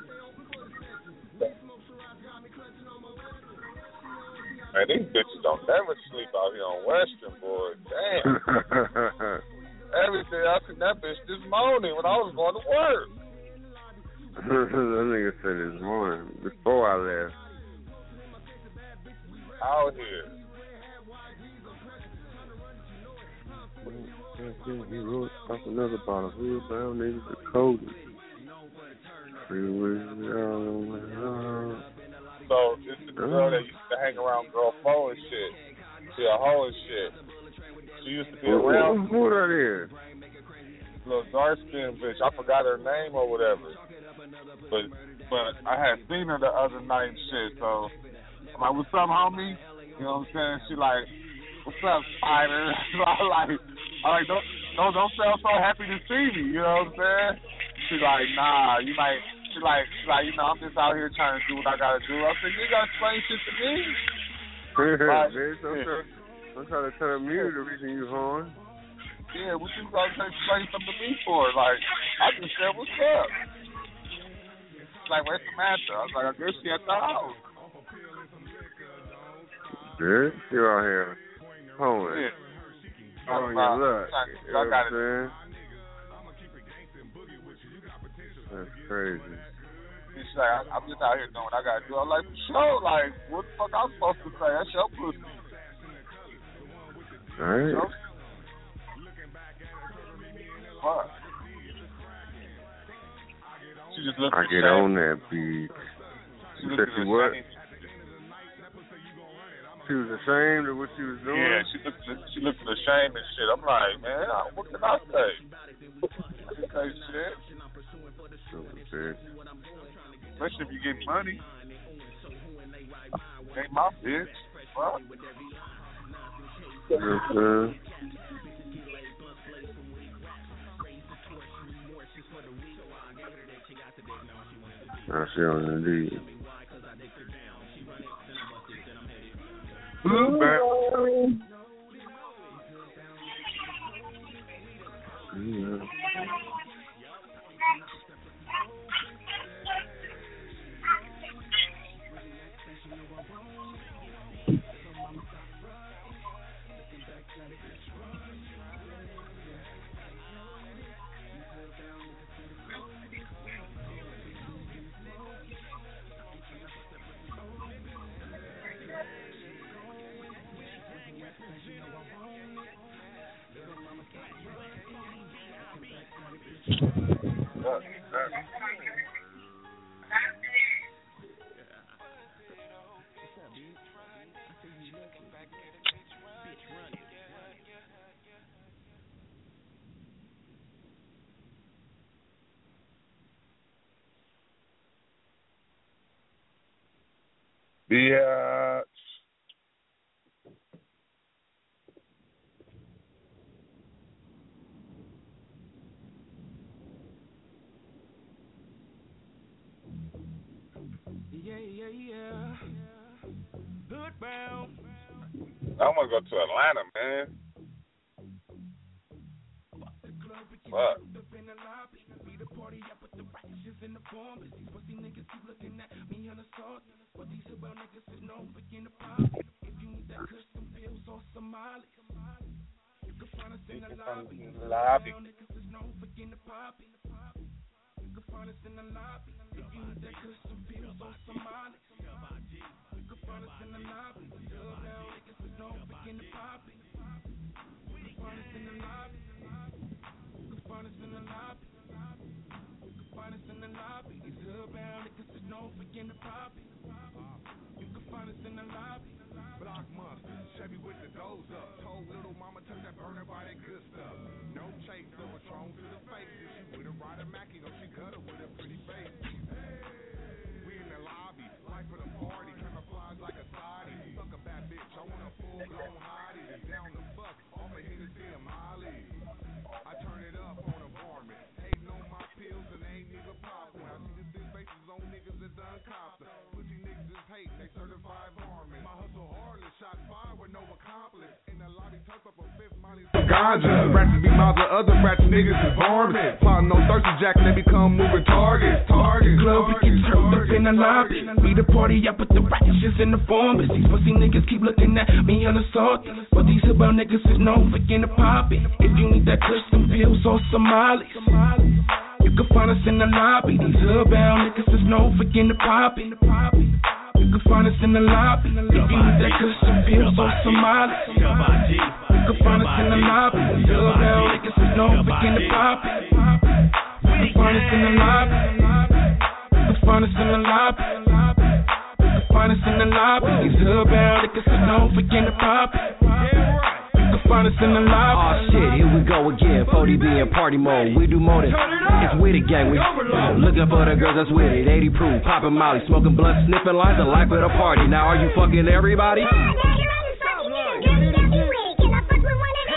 Man, these bitches don't never sleep out here on Western, boy. Damn. Everything I seen that bitch this morning when I was going to work. That nigga said this morning, before I left. Out here. He wrote off another bottle. Who's down niggas the coldest? So this is the girl that used to hang around Girl Four and shit. She a hoe and shit. She used to be around. Who that is? Little dark skinned bitch. I forgot her name or whatever. But but I had seen her the other night and shit. So I'm like, what's up, homie? You know what I'm saying? She like, what's up, Spider? So I like, I like don't don't don't sound so happy to see me. You know what I'm saying? She like, nah, you might She like, she like, you know, I'm just out here trying to do what I gotta do. I said, you gotta explain shit to me. Like, bitch, I'm, yeah. trying, I'm trying to tell me the reason you horn. Yeah, what you gotta explain something to me for? Like, I just said, what's up? Like, where's Samantha? I was like, I guess she at the house. Bitch, you out here honing. Yeah. Oh, your luck. You know what I'm saying? That's crazy. She's like, I'm just out here doing what I gotta do. I'm like, for sure. Like, what the fuck I'm supposed to say? That's your pussy. All right. So, what? She just looked I get ashamed. on that beat. She You said she what? She was ashamed of what she was doing? Yeah, she looked she looked ashamed and shit. I'm like, man, what can I say? I can say shit. Stupid. Especially if you get money. Ain't my bitch. What? Uh-huh. I see on the lead. Blue Bell. Yeah. Bitch. Yeah, yeah, yeah. Hood bound. I want to go to Atlanta, man. Fuck. Lobby. Block monster, Chevy with the doors up. Told little mama tuck that burner by that good stuff. No chase, no Patron to the face. If she with a rider Mackie, or she cut her with a pretty face. We in the lobby, life of the party, camouflage like a side. Fuck a bad bitch, I want a full blown hottie. That's down the fuck, all the haters see them Molly. I turn it up on a varmint, hating on my pills and they ain't even pop. When I see the thin faces on niggas that done copped her. Pussy niggas is hate, they certified varmint. My hustle hardly shot fire with no accomplice. In the lobby, tuck up a fifth Molly. Ganja, ratchets be mouths of other ratchet niggas is varmint. Plotting on thirsty jack and they become moving targets. Targets, club, we get turned up in the lobby. We the party, I put the righteous in the form. But these pussy niggas keep looking at me unassaulted. But these about niggas is known for getting poppin'. If you need that kush, some pills or Somalis. You can find us in the lobby. These hood-bound niggas is known for getting poppin'. You can find us in the lobby. If you need that kush, some pills or Somalis. You can find us in the lobby. These hood-bound niggas is known for getting poppin'. You can find us in the lobby. You can find us in the lobby. You can find us in the lobby. These hood-bound niggas is known for getting poppin'. Find us in the lobby. Oh shit, here we go again. forty B in party mode. We do more than it's with it, gang. We looking for the girls that's with it. eighty proof, popping molly, smoking blunt, sniffing lines. The life of the party. Now are you fucking everybody?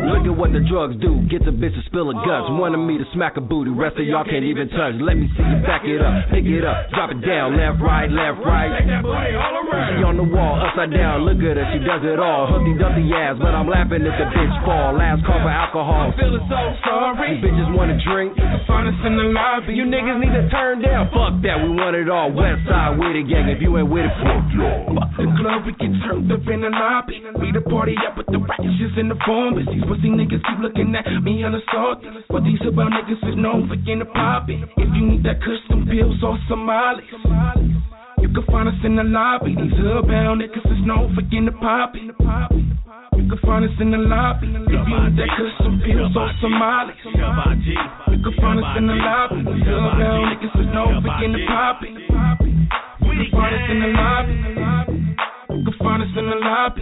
Look at what the drugs do. Get the bitch to spill her guts. Wanted me to smack a booty. Rest of y'all can't even touch. Let me see you back it up. Pick it up. Drop it down. Left, right, left, right. She on the wall. Upside down. Look at her. She does it all. Humpty Dumpty ass. But I'm laughing at the bitch fall. Last call for alcohol. I'm feeling so sorry. These bitches wanna drink. You can find us in the lobby. You niggas need to turn down. Fuck that. We want it all. West side with it, gang. If you ain't with it, fuck y'all. Fuck the club. We get turned up in the lobby. We the party up with the righteous in the form. But these pussy niggas keep looking at me on the salty. But these about niggas is known for getting poppin'. If you need that custom pills or Somalis, you can find us in the lobby. These hood-bound niggas is known for getting poppin'. You can find us in the lobby. If you need that custom pills or Somalis, you can find us in the lobby. These hood-bound niggas is known for getting poppin'. You can find us in the lobby. You can find us in the lobby.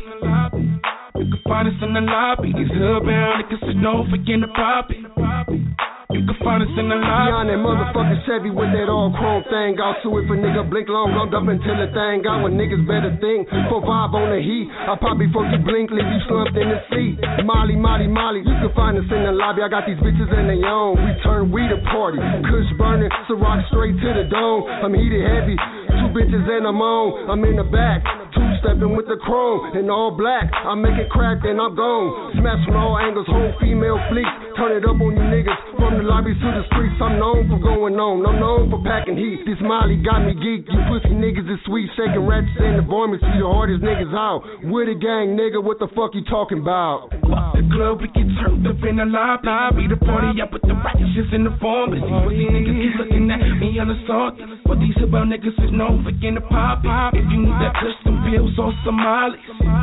You can find us in the lobby. These hood-bound niggas is known for getting poppin'. You can find us in the lobby. Beyond that motherfucking Chevy with that all chrome thing. Out to if a nigga blink long, round up until the thing got when niggas better think. For vibe on the heat, I pop before you blink, leave you slumped in the seat. Molly, Molly, Molly, you can find us in the lobby. I got these bitches in they own. We turn we the party. Kush burning, so rock straight to the dome. I'm heated heavy, two bitches and I'm on. I'm in the back, two stepping with the chrome and all black. I make it crack and I'm gone. Smash from all angles, whole female fleet. Turn it up on you niggas from the lobby to the streets. I'm known for going on. I'm known for packing heat. This Molly got me geeked. You pussy niggas is sweet. Shaking ratchets in the vomit. See the hardest niggas out. With a gang, nigga. What the fuck you talking about? Fuck the club. We get turned up in the lobby. We the party up with the righteous in the form. But these pussy niggas keep looking at me on the salt. But these about niggas is known for getting poppin'. If you need that custom bills or Somalis,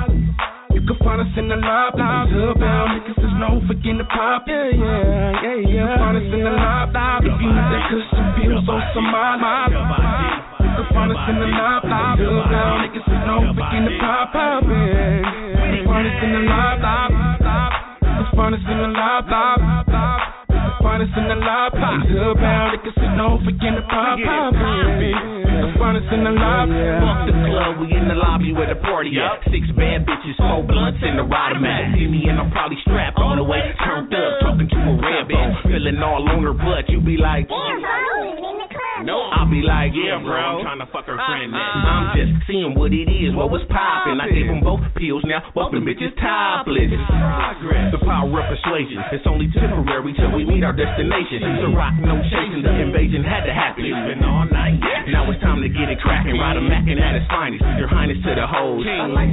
you can find us in the lobby. These hood-bound niggas is known for getting poppin'. Yeah, yeah, yeah, yeah. You can find us in the lobby. If you need that custom bills or Somalis, you can find us in the lobby. These hood-bound niggas is known for getting poppin'. You can find us in the lobby. You can find us in the lobby. You can find us in the lobby. These hood-bound niggas is known for getting poppin'. Find us in the lobby. Fuck the club, we in the lobby where the party at. Six bad bitches, four blunts in the rider mat. See me and I'm probably strapped on the way, turned up, talking to a red bone, feeling all on her butt. You be like, damn, bro, no, I'll be like, yeah, bro, I'm trying to fuck her friend now. I'm just seeing what it is, what was poppin'. I gave them both pills, now both them bitches topless. The power of persuasion, it's only temporary till we meet our destination. So rock, no chasing, the invasion had to happen. It's been all night, now it's time to get it crackin', ride a mackin' at its finest. Your highness to the hoes.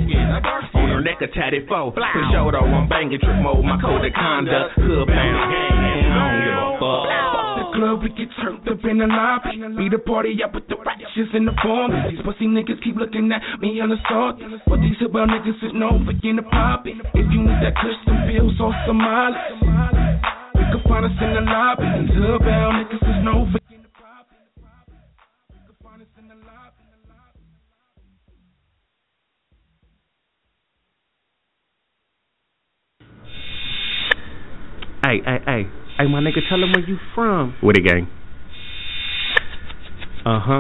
On her neck a tatted foe. For sure though, I'm banging trick mode. My code of conduct, hood bound. I don't give a fuck. Fuck the club, we get turned up in the lobby. We the party up with the righteous in the form. These pussy niggas keep looking at me on the salt. But these about niggas is known for getting poppin'. If you need that custom bills or Somalis, you can find us in the lobby. These hood-bound niggas is known for getting poppin'. You can find us in the lobby. Hey, hey, hey, hey, my nigga, tell him where you from. Where the gang? Uh huh.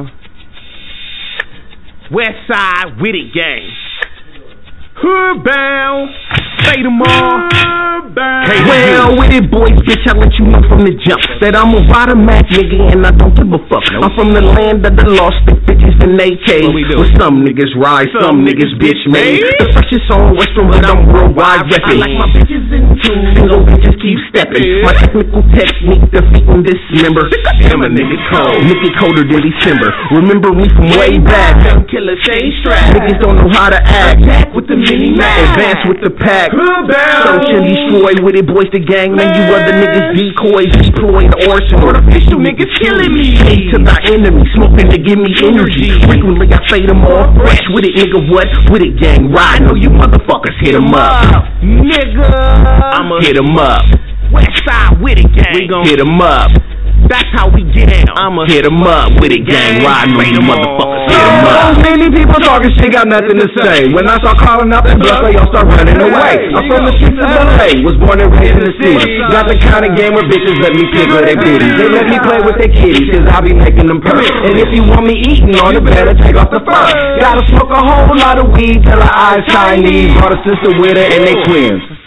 West Side with it, gang. Hood bound, say them all. Hey, well, with it, boys, bitch, I let you know from the jump that I'm a rider Mac nigga and I don't give a fuck. I'm from the land of the lost, the bitches and A Ks. Where some niggas ride, some, some niggas bitch made. The freshest on Western, but I'm worldwide reppin'. I like my bitches in tune, single bitches keep steppin'. My technical technique defeating this member. Damn, a nigga cold, nigga colder than December. Remember me from way back, them killer same strap. Niggas don't know how to act, back with the mini Mac, advance with the pack. Search and destroy with it, boys, the gang. Man, you other niggas decoys, deploy the arson. Artificial niggas killing me. Hate to my enemy, smoking to give me energy. Frequently I fade them all fresh with it, nigga. What? With it, gang. Ride, know you motherfuckers hit them up, nigga. I'ma hit them up. West Side with it, gang. We gon' hit them up. That's how we get down. I'ma hit them up with it, gang. Ride, know you motherfuckers hit them up. So many people talking shit, got nothing to say. When I start calling out the bluff, they all start running away. I'm from the streets of L A, was born and raised in the city. Got the kind of game where bitches let me pick where they bitties. They let me play with their kitties, cause I be making them purr. And if you want me eating on it, better take off the fur. Gotta smoke a whole lot of weed till her eyes Chinese. Brought a sister with her and they twins.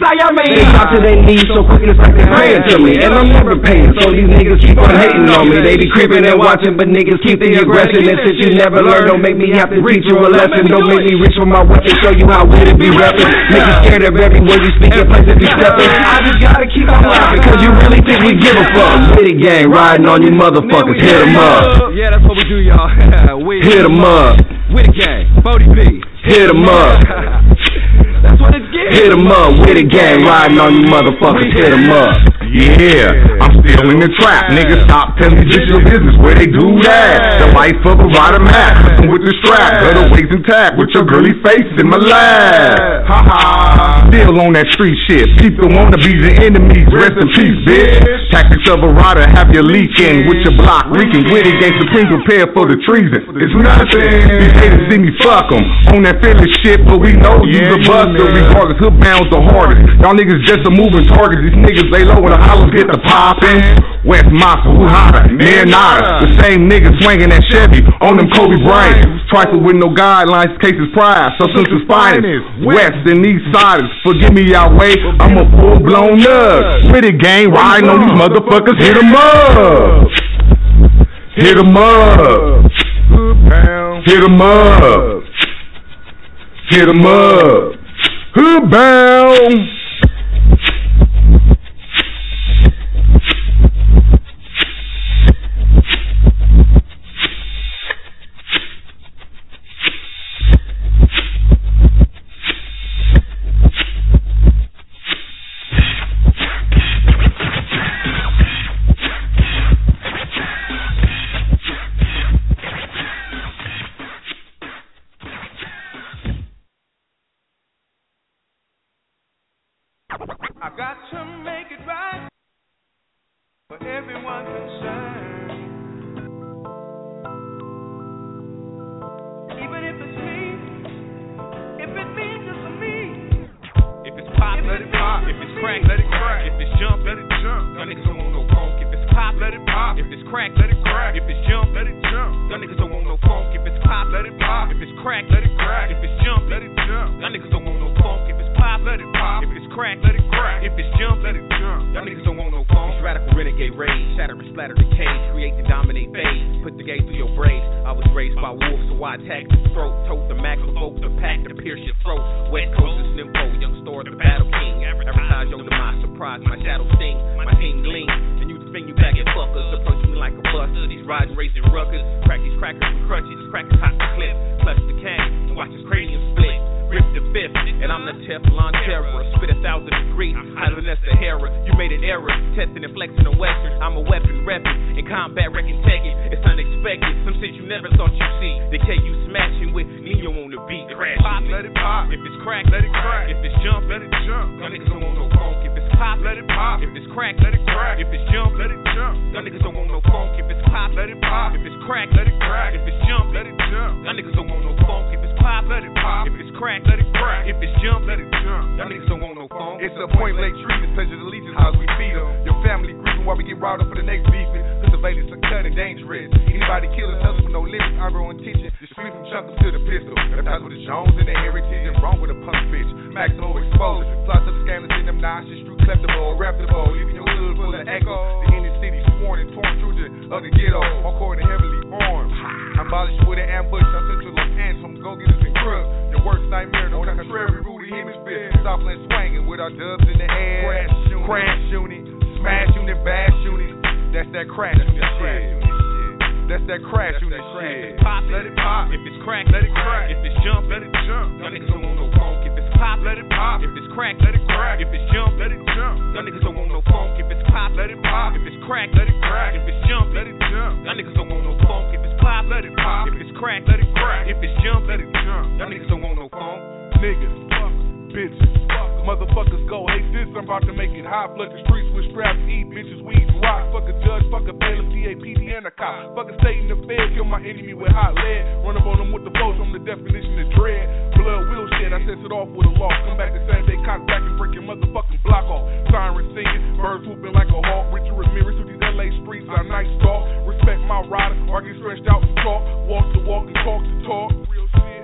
They drop to their knees so quick it's like they're praying to me. And I'm never paying, so these niggas keep on hating on me. They be creeping and watching, but niggas keep the aggression. And since you never learn, don't make me have to teach you a lesson. Don't make me reach for my weapon, show you how weird it be reppin'. Make you scared of every word you speak and place if you steppin'. I just gotta keep on rapping, cause you really think we give a fuck. With the gang, riding on you motherfuckers, hit 'em up. Yeah, that's what we do, y'all. we Hit 'em up. With the gang, forty P. Hit 'em up. That's what it's getting. Hit 'em up, with the gang, riding on you motherfuckers, hit 'em up. Yeah, I'm still in the trap. Niggas stop telling me this your business, where they do that. The life of a rider Mac, custom with the strap. Got her waist intact with your girly face in my lap. Ha ha, still on that street shit. Keep the wannabes and enemies, rest in peace, bitch. Tactics of a rider have you leaking with your block reeking. With it, gang supreme, prepare for the treason. It's nothing. These haters see me fuck 'em on that feeling shit, but we know you's a buster. Regardless, hood bounds the hardest. Y'all niggas just a moving target. These niggas lay low when the hollows get the poppin'. West Massa, who hotter? Near nada. The same niggas swinging that Chevy on them Kobe Bryant. Trifle with no guidelines, cases pride. Substances finest. West and East Siders. Forgive me, y'all wait. I'm a full blown nug. With the gang riding on these motherfuckers. Hit 'em up. Hit 'em up. Hit 'em up. Hit 'em up. Hood bound. I've got to make it right for everyone concerned. Even if it's me, if it means just for me. If it's pop, if let it pop. If it's crack, let it crack. If it's jump, let it jump. Y'all niggas don't want no funk. If it's pop, let it pop. If it's crack, let it crack. If it's jump, let it jump. Y'all niggas don't want no funk. If it's pop, let it pop. If it's crack, let it crack. If it's jump, let it jump. Y'all niggas don't want no funk. If it's pop, let it pop. If it's crack, let it crack. If it's jump, let it jump. Y'all niggas don't want no funk. This radical renegade rage, shatter and splatter the cage, create and dominate phase, put the gate through your braids. I was raised by wolves, so I attacked the throat, told the Mac, provoke the pack to pierce your throat. West Coast is Nimbo, young star, the battle king. Advertise your demise, surprise, my shadow sting, my team gleam. Then you defend you back at fuckers, approach me like a buster. These riding, racing ruckers, crack these crackers and crutches, crackers hot to clip, clutch the can, and watch his cranium split. Rip the fifth, and I'm the Teflon terror. Spit a thousand degrees, hotter than Sahara. You made an error, testing and flexing a western. I'm a weapon repping, in combat wrecking tagging. It's unexpected, some shit you never thought you'd see. They tell you smashing with Neo on the beat. Crash, pop, let it pop. If it's crack, let it crack. If it's jump, let it jump. Y'all niggas don't want no funk. If it's pop, let it pop. If it's crack, let it crack. If it's jump, let it jump. Y'all niggas don't want no funk. If it's pop, let it pop. If it's crack, let it crack. If it's jump, let it jump. Y'all niggas don't want no funk. If it's pop, let it pop. If it's crack, let it crack. If it's jump, let it jump. Y'all niggas don't want no funk. It's a point blank treason, pleasure to legions, how we feed them. Your family grieving while we get riled up for the next beefing. The surveillance are cutting dangerous. Anybody killing us with no limits, I'm on teaching. The street from chunkers to the pistol. Baptized with the Jones and the heritage and wrong with a punk bitch. Maximo exposure. Fly to the scandalous in them nauseous, street kleptable, reputable. Leaving your hood full of echo. The inner city sworn and torn through the other ghetto. Hardcore and heavily armed. Abolish you with an ambush. I sent you Los Angeles, go get us in crooks. Your worst nightmare, no contrary, Rudy hemisphere. Southland swanging with our dubs in the air. Crash shooting, crash shooting, smash unit, bash unit. That's that crash unit shit. That's that crash unit shit. Pop, let it pop. If it's crack, let it crack. If it's jump, let it jump. Y'all niggas don't want no funk. If it's pop, let it pop. If it's crack, let it crack. If it's jump, let it jump. Y'all niggas don't want no funk. If it's pop, let it pop. If it's crack, let it crack. If it's jump, let it jump. Y'all niggas don't want no funk. If it's pop, let it pop. If it's crack, let it crack. If it's jump, let it jump. Y'all niggas don't want no funk. Niggas, bitches, motherfuckers go hate this. I'm about to make it hot. Flood the streets with straps, eat bitches, weed, rock. Fuck a judge, fuck a bailiff, T A P D and a cop. Fuck a state in the fed, kill my enemy with hot lead. Run up on them with the bows, I'm the definition of dread. Blood will shed, I test it off with a loss. Come back the same day, cock back and break your motherfucking block off. Siren singing, birds whooping like a hawk. Richard Ramirez through these L A streets, our night stalk. Respect my rider, or get stretched out and talk. Walk to walk and talk to talk. Real shit.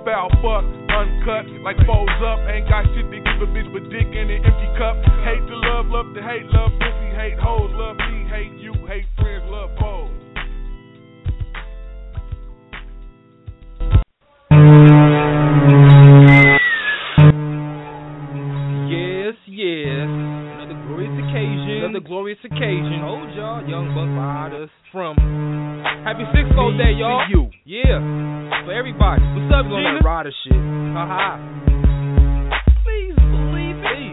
foul fuck, uncut, like foes up. Ain't got shit to give a bitch but dick in an empty cup. Hate to love, love to hate, love pussy, hate hoes, love me, hate you, hate friends, love foes. Yes, yes. Another glorious occasion. Another glorious occasion. Hold y'all, young buck riders from Happy Six-Fold Day, y'all. You. Yeah. For everybody. What's up, Gina? On that rider shit. Haha. Please believe it.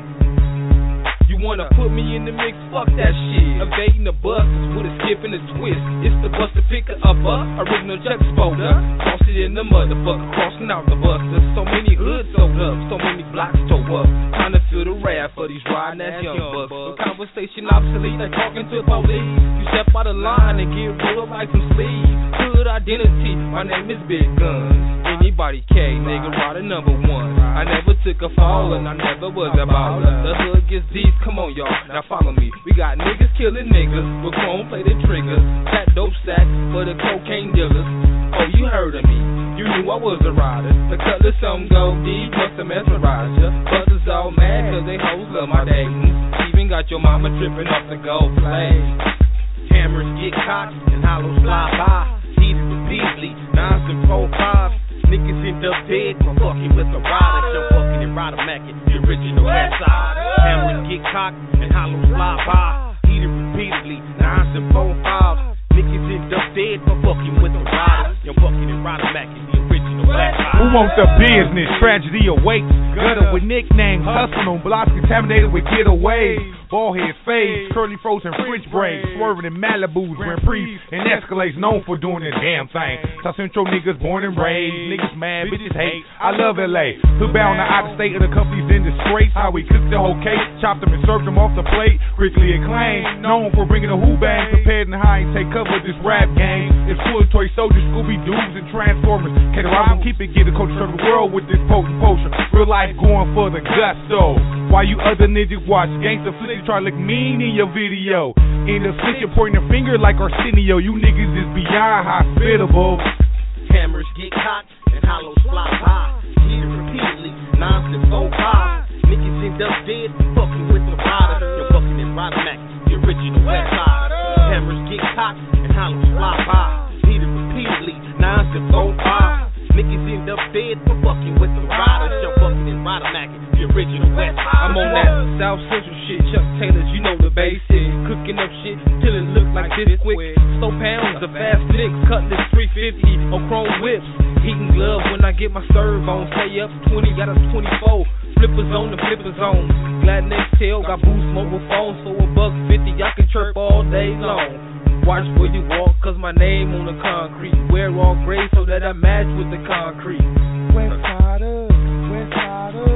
You wanna put me in the mix? Fuck that shit. Evading the bus with a skip and a twist. It's the bus to pick her up, uh, original check spoder. Cross it in the motherfucker, crossing out the buster. So many hoods sold up, so many blocks towed up. Time to feel the wrath for these riding ass young bucks. No conversation obsolete, like talking to police. You step out of line and get rolled up like some sleeves. Hood identity, my name is Big Guns. Anybody K, nigga, rider number one. I never took a fall and I never was a baller. The hood gets deep, come on y'all, now follow me. We got niggas killing niggas with chrome plated triggers. Fat dope sack for the cocaine dealers. Oh, you heard of me, you knew I was a rider. The cutlass some go deep, must have mesmerized ya. Brothers all mad cause they hoes love my dating. Even got your mama tripping off the gold plate. Hammers get cocked and hollows fly by. Heated repeatedly, nines and four fives. Niggas end up dead for fucking with the rider. Jump fucking and rider mackin', the original west side. Hammers get cocked and hollows fly by. Heated repeatedly, nines and four fives. Niggas end up dead for fucking with the rider. Jump fucking and rider mackin', the original west side. Who wants the business? Tragedy awaits. Gutter with nicknames, hustling on blocks contaminated with getaways. Ball head fades, curly frozen French braids, swerving in Malibus, Grand Prix, and Escalades, known for doing the damn thing. South Central niggas born and raised, niggas mad, bitches hate. I love L A. Who bound to out of state of the companies in disgrace? How we cooked the whole cake, chopped them and served them off the plate. Quickly acclaimed, known for bringing the who bang, prepared and high and take cover of this rap game. It's full of toy soldiers, Scooby Doos, and Transformers. Can rob them, keep it, get a coach, serve the world with this potent potion. Real life going for the gusto. While you other niggas watch gangsta flicks, try to look mean in your video. In the snitch, pointing a finger like Arsenio. You niggas is beyond hospitable. Hammers get cocked and hollows fly by. Heated repeatedly, nines and four fives. Niggas end up dead, fucking with the rider. You're fucking in Rider Mac, the original west side. Hammers get cocked and hollows fly by. Heated repeatedly, nines and four fives. Niggas end up dead for fucking with the rider. You're fucking in Rider Mac, the original west side. I'm on that South Central shit, Chuck Taylors, you know the basics. Cooking up shit till it look like this quick. Slow pounds, the fast nicks, cutlass three fifty on chrome whips. Heating gloves when I get my serve on. Stay up twenty, got a twenty-four. Flippers on the flippers on. Glad next tail, got boost mobile phones for a buck fifty. I can chirp all day long. Watch where you walk, cause my name on the concrete. Wear all gray so that I match with the concrete. West Sider, West Sider.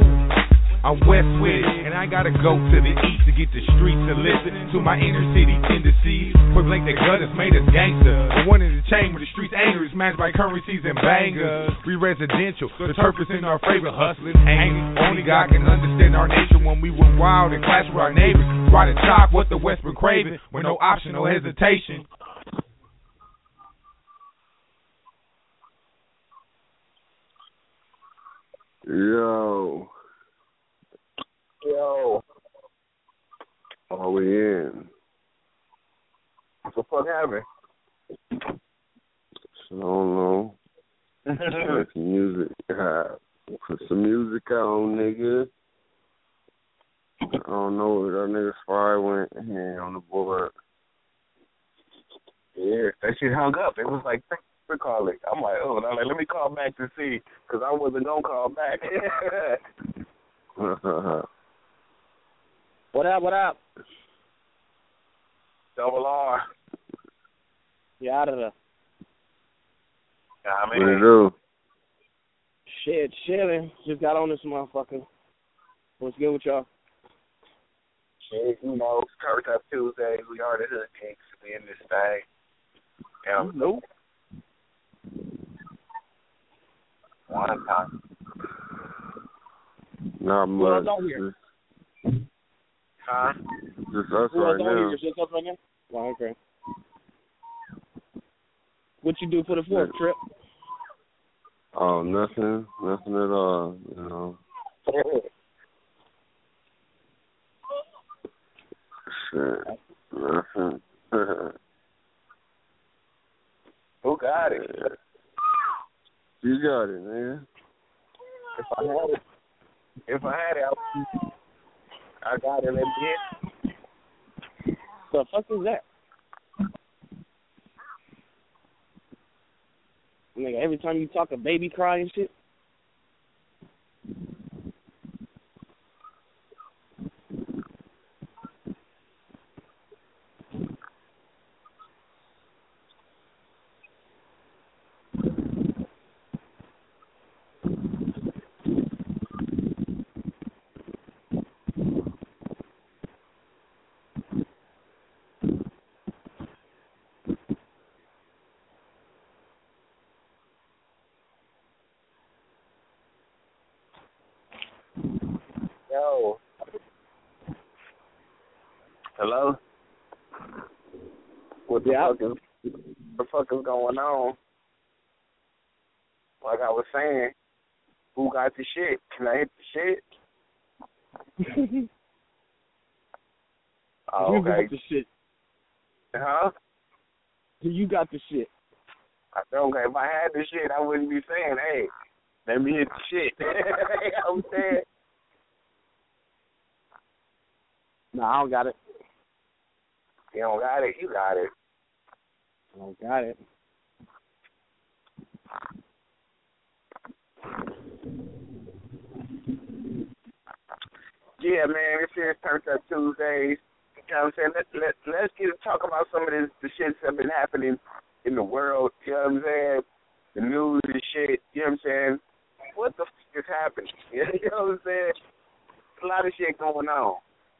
I'm west with it, and I gotta go to the east to get the streets to listen to my inner city tendencies. Point blank, the gutters made us gangster. The one in the chamber, the streets anger is matched by currencies and bangers. We residential, the turf is in our favor, hustling, angry. Only God can understand our nation when we went wild and clashed with our neighbors. Ride a chop, what the West been craving, with no option, no hesitation. Yo. Yo. Are we in? What the fuck happened? I don't know. Put some music. Uh, put some music on, nigga. I don't know where that nigga Spy went here on the board. Yeah, that shit hung up. It was like, we call it. I'm like, oh, and I'm like, let me call back to see, because I wasn't going to call back. What up, what up? Double R. You out of there. Yeah, I mean, what do you do? Shit, chilling. Just got on this motherfucker. What's good with y'all? Shit, you know, Curry Top Tuesday. We are the Hood Kings. We in this thing. Yeah, nope. One time. Not much. Who else on here? Huh? Just us Who right else on now. here? Just us right now? Oh, okay. What you do for the fourth trip? Oh, nothing, nothing at all. You know. Shit, nothing. Who got it? You got it, man. If I had it, if I had it, I, I got it. Let me The fuck is that? Nigga, every time you talk, a baby cry and shit. Yo. Hello? What the, fuck is, what the fuck is going on? Like I was saying, who got the shit? Can I hit the shit? Oh, you okay. got the shit. Huh? You got the shit. I don't, okay, if I had the shit, I wouldn't be saying, hey, let me hit the shit. You know what I'm saying? No, I don't got it. You don't got it? You got it. I don't got it. Yeah, man, this is Turned Up Tuesdays. You know what I'm saying? Let, let, let's get to talk about some of this, the shits that have been happening in the world. You know what I'm saying? The news and shit. You know what I'm saying? What the fuck is happening? You know what I'm saying? A lot of shit going on.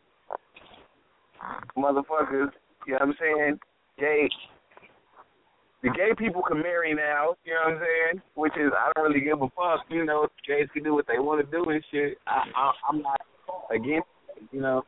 Motherfuckers, you know what I'm saying? Gay. The gay people can marry now, you know what I'm saying? Which is, I don't really give a fuck, you know, gays can do what they want to do and shit. I, I, I'm not against it, you know.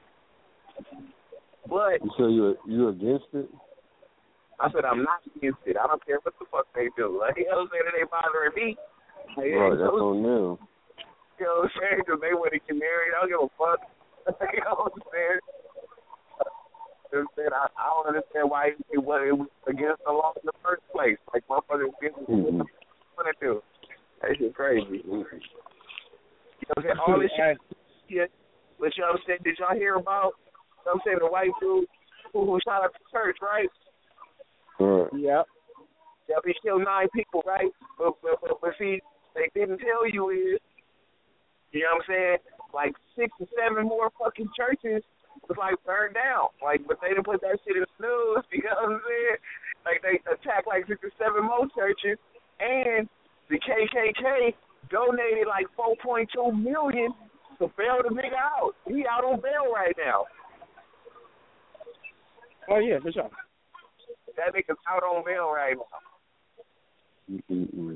But. So you you against it? I said I'm not against it. I don't care what the fuck they do. Like, you know what I'm saying? It ain't bothering me. Like, right, that's so, on them. You know what I'm saying? Because they want to get married. I don't give a fuck. You know what I'm saying? You know what I'm saying? I, I don't understand why it was, it was against the law in the first place. Like, motherfuckers didn't mm-hmm. what they do. That shit crazy. You know what I'm saying? All this shit. Yeah. But you know what I'm saying? Did y'all hear about, you know what I'm saying, the white dude who, who shot up the church, right? Right. Yep. Yep, he killed nine people, right? But, but, but, but see, they didn't tell you is, you know what I'm saying, like six or seven more fucking churches was like burned down. Like, but they didn't put that shit in the news, you know what I'm saying? Like, they attacked like six or seven more churches, and the K K K donated like four point two million dollars to bail the nigga out. He out on bail right now. Oh, yeah, for sure. That nigga's out on bail right now. Mm-hmm.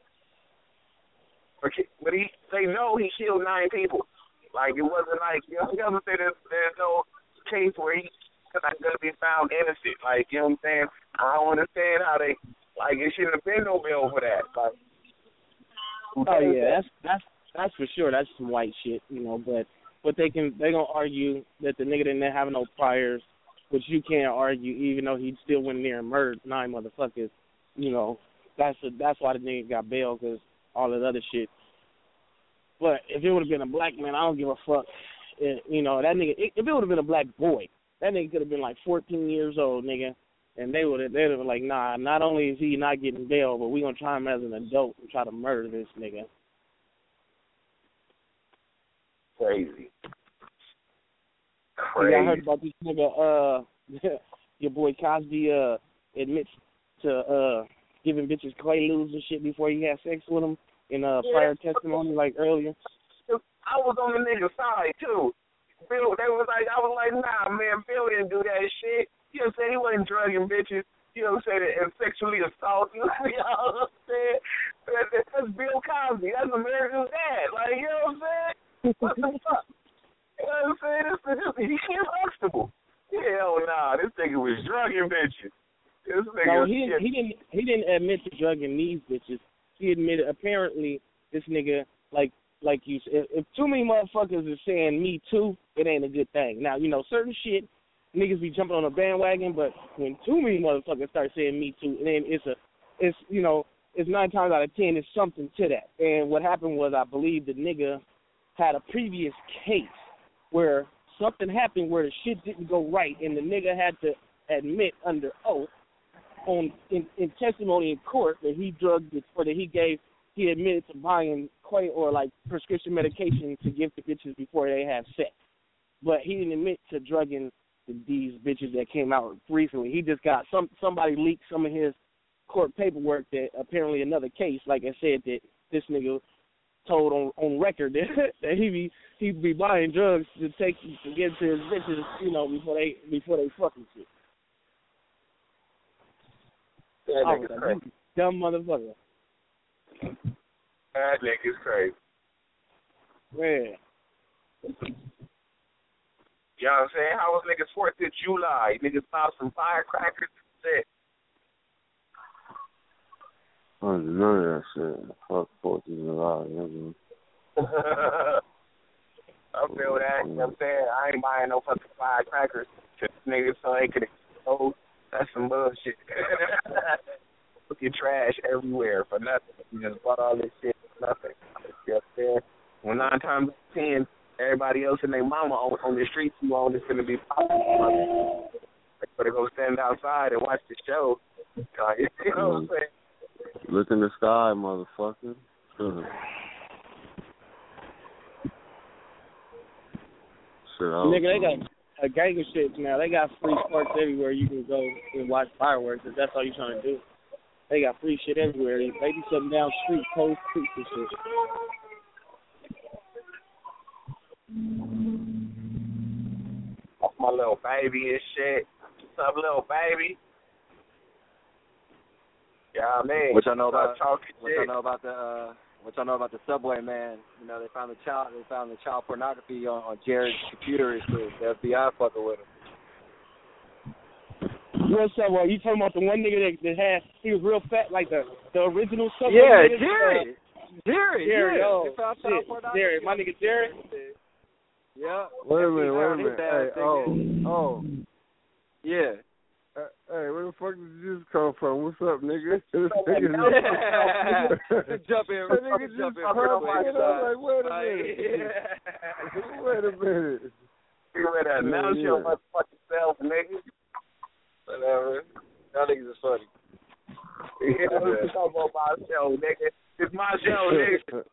But he, they know he killed nine people. Like, it wasn't like, you know, you know what I'm saying, there's, there's no case where he's not going to be found innocent. Like, you know what I'm saying? I don't understand how they, like, it shouldn't have been no bail for that. Like, oh, yeah, that's, that's, that's for sure. That's some white shit, you know, but, but they can, they going to argue that the nigga didn't have no priors, which you can't argue, even though he still went in there and murdered nine motherfuckers. You know, that's a, that's why the nigga got bail, because all that other shit. But if it would have been a black man, I don't give a fuck. It, you know, that nigga, if it would have been a black boy, that nigga could have been like fourteen years old, nigga. And they would have, they would have been like, nah, not only is he not getting bail, but we going to try him as an adult and try to murder this nigga. Crazy. Crazy. Yeah, I heard about this nigga, uh, your boy Cosby, uh, admits to, uh, giving bitches Quaaludes and shit before he had sex with them in a yeah. prior testimony like earlier. I was on the nigga's side too. Bill, they was like, I was like, nah, man, Bill didn't do that shit. You know what I'm saying? He wasn't drugging bitches. You know what I'm saying? And sexually assault. You know what I'm saying? That's Bill Cosby. That's America's dad. Like, you know what I'm saying? What the fuck? You know what I'm saying? This, this, he Kim Huxtable. Hell nah, this nigga was drugging bitches. This nigga no, he didn't, he didn't. He didn't admit to drugging these bitches. he admitted apparently this nigga, like like you said, if, if too many motherfuckers are saying me too, it ain't a good thing. Now, you know, certain shit, niggas be jumping on a bandwagon, but when too many motherfuckers start saying me too, then it's a, it's, you know, it's nine times out of ten, it's something to that. And what happened was, I believe the nigga had a previous case where something happened where the shit didn't go right, and the nigga had to admit under oath on in, in testimony in court that he drugged it, or that he gave, he admitted to buying quay or like prescription medication to give to bitches before they have sex. But he didn't admit to drugging these bitches that came out recently. He just got some somebody leaked some of his court paperwork that apparently another case, like I said, that this nigga told on, on record that, that he be he be buying drugs to take to give to his bitches, you know, before they before they fucking shit. That Oh, nigga's crazy. dumb motherfucker. That nigga's crazy. Man. You know what I'm saying? How was niggas fourth of July? Niggas popped some firecrackers and shit. I don't know that shit. Fuck Fourth of July, nigga. I feel that. You know what I'm saying? I ain't buying no fucking firecrackers to niggas so they could explode. That's some bullshit. Look at trash everywhere for nothing. You just bought all this shit for nothing. You know what I'm saying? Well, nine times out of ten, everybody else and their mama on, on the streets who own is going to be popping. They better go stand outside and watch the show. You know what I'm saying? Look in the sky, motherfucker. Uh-huh. Shit, Nigga, they got a gang of shit now. They got free parks everywhere you can go and watch fireworks if that's all you're trying to do. They got free shit everywhere. They be shutting down street post streets and shit. That's my little baby and shit. What's up, little baby? Yeah, man. What y'all know about? Talking What shit. y'all know about the? Uh, what y'all know about the subway man? You know, they found the child. They found the child pornography on, on Jared's computer. And shit. The F B I fucking with him. What's up, bro? You talking about the one nigga that, that had, he was real fat, like the the original subway Yeah, nigga? Jared. Uh, Jared. Jared, yeah. oh, They found shit. child pornography. Jared, my nigga Jared. Yeah. Wait a minute, wait a His minute. ass, Hey, nigga. oh, oh. Yeah. Uh, hey, where the fuck did you just come from? What's up, nigga? This Yeah. nigga Jump in. That nigga just Jump in. come real in. quick. I was like, wait a Like, minute. yeah. Wait a minute. You better announce Yeah, your yeah. motherfucking self, nigga. Whatever. Y'all niggas is funny. Yeah, we talking about my show, nigga. It's my show, nigga.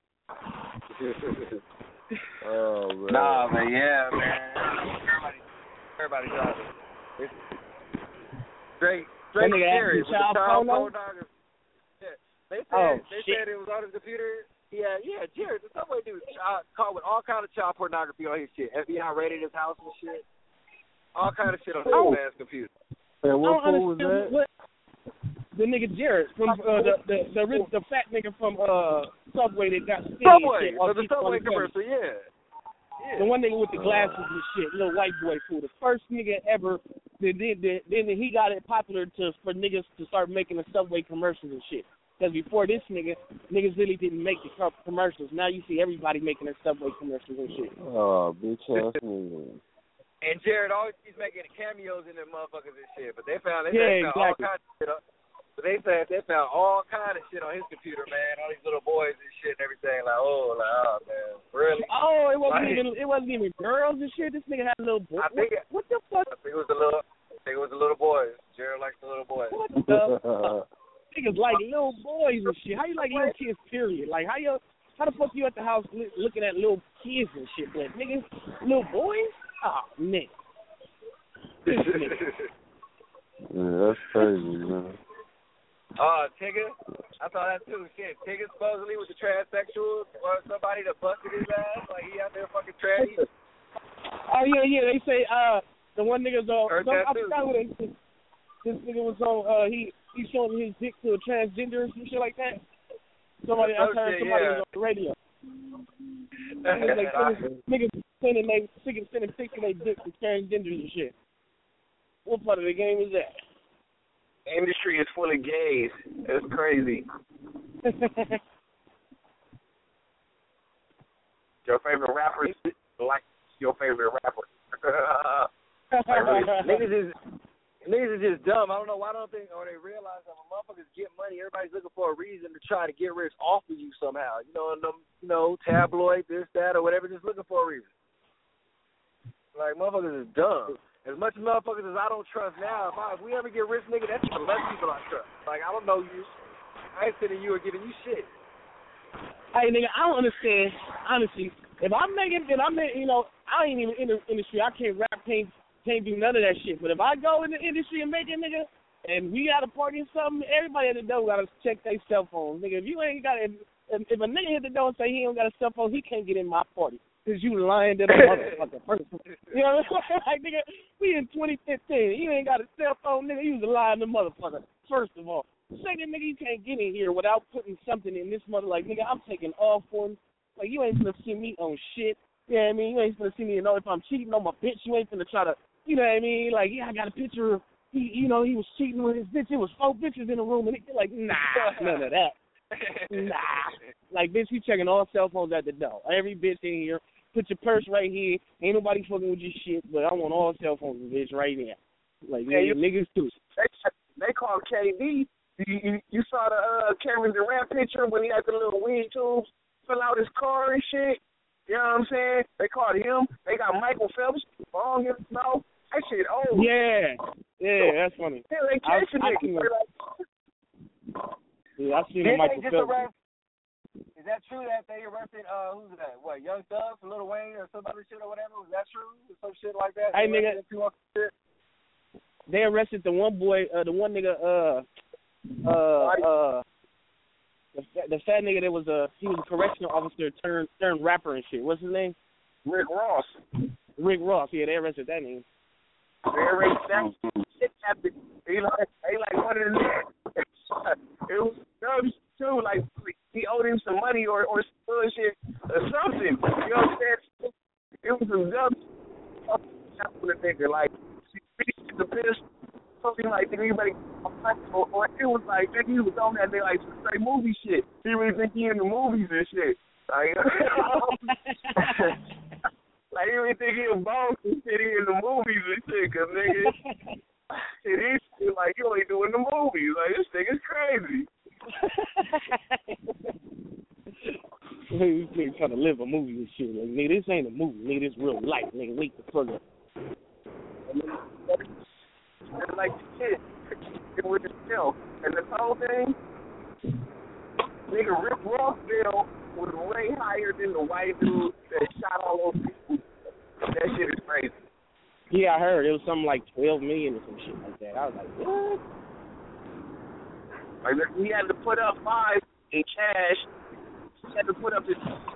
Oh, man. Nah, but yeah, man. Everybody, everybody got it. It's straight, straight That nigga serious asking with the child child porno? pornography. Yeah. They said, Oh, they shit. said it was on his computer. Yeah, yeah, Jared, the subway dude uh, caught with all kind of child pornography on his shit. F B I raided his house and shit. All kind of shit on his Oh. man's computer. And I what don't fool was understand that? what the nigga Jared from uh, the the the, rich, the fat nigga from uh Subway that got skinny and Subway, shit. for on the East subway twenty-seven. commercial, yeah. Yeah. The one nigga with the glasses and shit, little white boy fool. The first nigga ever. Then then then he got it popular to for niggas to start making the Subway commercials and shit. Because before this nigga, niggas really didn't make the co- commercials. Now you see everybody making their Subway commercials and shit. Oh, bitch ass nigga. And Jared always keeps making cameos in them motherfuckers and shit. But they found, they Yeah, found all exactly. kinds of shit on. But they said they found all kind of shit on his computer, man. All these little boys and shit and everything. Like, oh, like, oh, man, really? Oh, it wasn't Like, even it wasn't even girls and shit. This nigga had a little boy. I think it, What the fuck? I think it was the little. I think it was the little boys. Jared likes the little boys. What the fuck? Niggas like little boys and shit. How you like little kids? Period. Like how you? How the fuck you at the house li- looking at little kids and shit? But niggas, little boys? Oh man. This nigga. Yeah, that's crazy, man. Uh, Tigger, I saw that too. Shit, Tigger supposedly was a transsexual or somebody that busted his ass. Like he out there fucking tranny. Oh yeah, yeah. They say uh the one nigga's on. Heard Some, that I too. forgot what it, this, this nigga was on. Uh, he he showing his dick to a transgender or some shit like that. Somebody I Oh, heard shit, somebody yeah. was on the radio. Niggas like sending, niggas sending they sending sending pics of their dick to transgenders and shit. What part of the game is that? Industry is full of gays. It's crazy. Your favorite rapper, like your favorite rapper. niggas is niggas is just dumb. I don't know why I don't think or they realize that when motherfuckers get money, everybody's looking for a reason to try to get rich off of you somehow. You know, them, you know, tabloid, this, that, or whatever, just looking for a reason. Like motherfuckers is dumb. As much motherfuckers as I don't trust now, if, I, if we ever get rich, nigga, that's the less people I trust. Like I don't know you. I ain't sitting you or giving you shit. Hey, nigga, I don't understand, honestly. If I'm making, if I'm, in, you know, I ain't even in the industry. I can't rap, can't, can't do none of that shit. But if I go in the industry and make it, nigga, and we got a party or something, everybody at the door got to check their cell phones. Nigga, if you ain't got it, if, if a nigga hit the door and say he ain't got a cell phone, he can't get in my party. Because you lying to the motherfucker person. You know what I'm saying? Like, nigga, we in twenty fifteen. You ain't got a cell phone, nigga. You was lying to the motherfucker, first of all. Second, nigga, you can't get in here without putting something in this mother. Like, nigga, I'm taking off for him. Like, you ain't finna see me on shit. You know what I mean? You ain't finna see me to know if I'm cheating on my bitch. You ain't finna try to, you know what I mean? Like, yeah, I got a picture of, he, you know, he was cheating with his bitch. It was four bitches in the room. And he like, nah, none of that. Nah. Like, bitch, you checking all cell phones at the door. Every bitch in here. Put your purse right here. Ain't nobody fucking with your shit, but I want all cell phones, bitch, right there. Like, yeah, niggas, niggas too. They, they called K D. You, you, you saw the uh, Kevin Durant picture when he had the little weed tubes fill out his car and shit. You know what I'm saying? They called him. They got Michael Phelps long his mouth. That shit old. Yeah. Yeah, that's funny. Yeah, they catching I, I, it. Like, yeah, I seen Did Michael they Phelps. arrest, is that true that they arrested, uh, who's that? What, Young Thug for Lil Wayne or some other shit or whatever? Was that true? Or some shit like that? Hey, they nigga. Arrested They arrested the one boy, uh, the one nigga, uh, uh, uh, the, the fat nigga that was a, he was a correctional officer turned turned rapper and shit. What's his name? Rick Ross. Rick Ross. Yeah, they arrested that nigga. They arrested that shit happened. He like, he like one of the it was dumb too. Like he owed him some money or or some bullshit or something. You know what I'm saying? It was some dumb. That's what a nigga like. The piss. Something like anybody, or, or it was like nigga, he was on that day like some straight movie shit. He really think he in the movies and shit. Like, like he really think he a boss and shit. He in the movies and shit. Cause nigga, shit, he shit like you only doing the movies. Like this nigga's crazy. This nigga trying to live a movie and shit. Like, nigga, this ain't a movie. Nigga, this real life. Nigga, wake the fuck up. And like shit, it was just still, and the whole thing, nigga, Rick Ross bill was way higher than the white dude that shot all those people. That shit is crazy. Yeah, I heard it was something like twelve million or some shit like that. I was like, what? Like he had to put up five in cash. He had to put up his.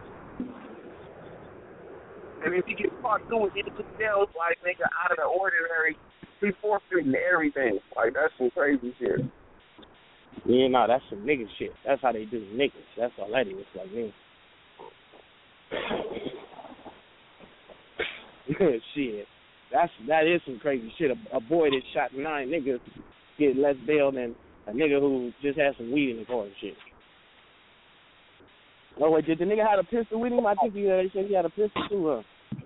And if he gets caught doing anything else, like nigga, out of the ordinary, he forfeiting everything. Like that's some crazy shit. Yeah, no, that's some nigga shit. That's how they do niggas. That's all that is. Like me. Shit. That's that is some crazy shit. A, a boy that shot nine niggas get less bail than a nigga who just had some weed in the car and shit. Oh wait, did the nigga have a pistol with him? I think he uh, said he had a pistol too. Huh?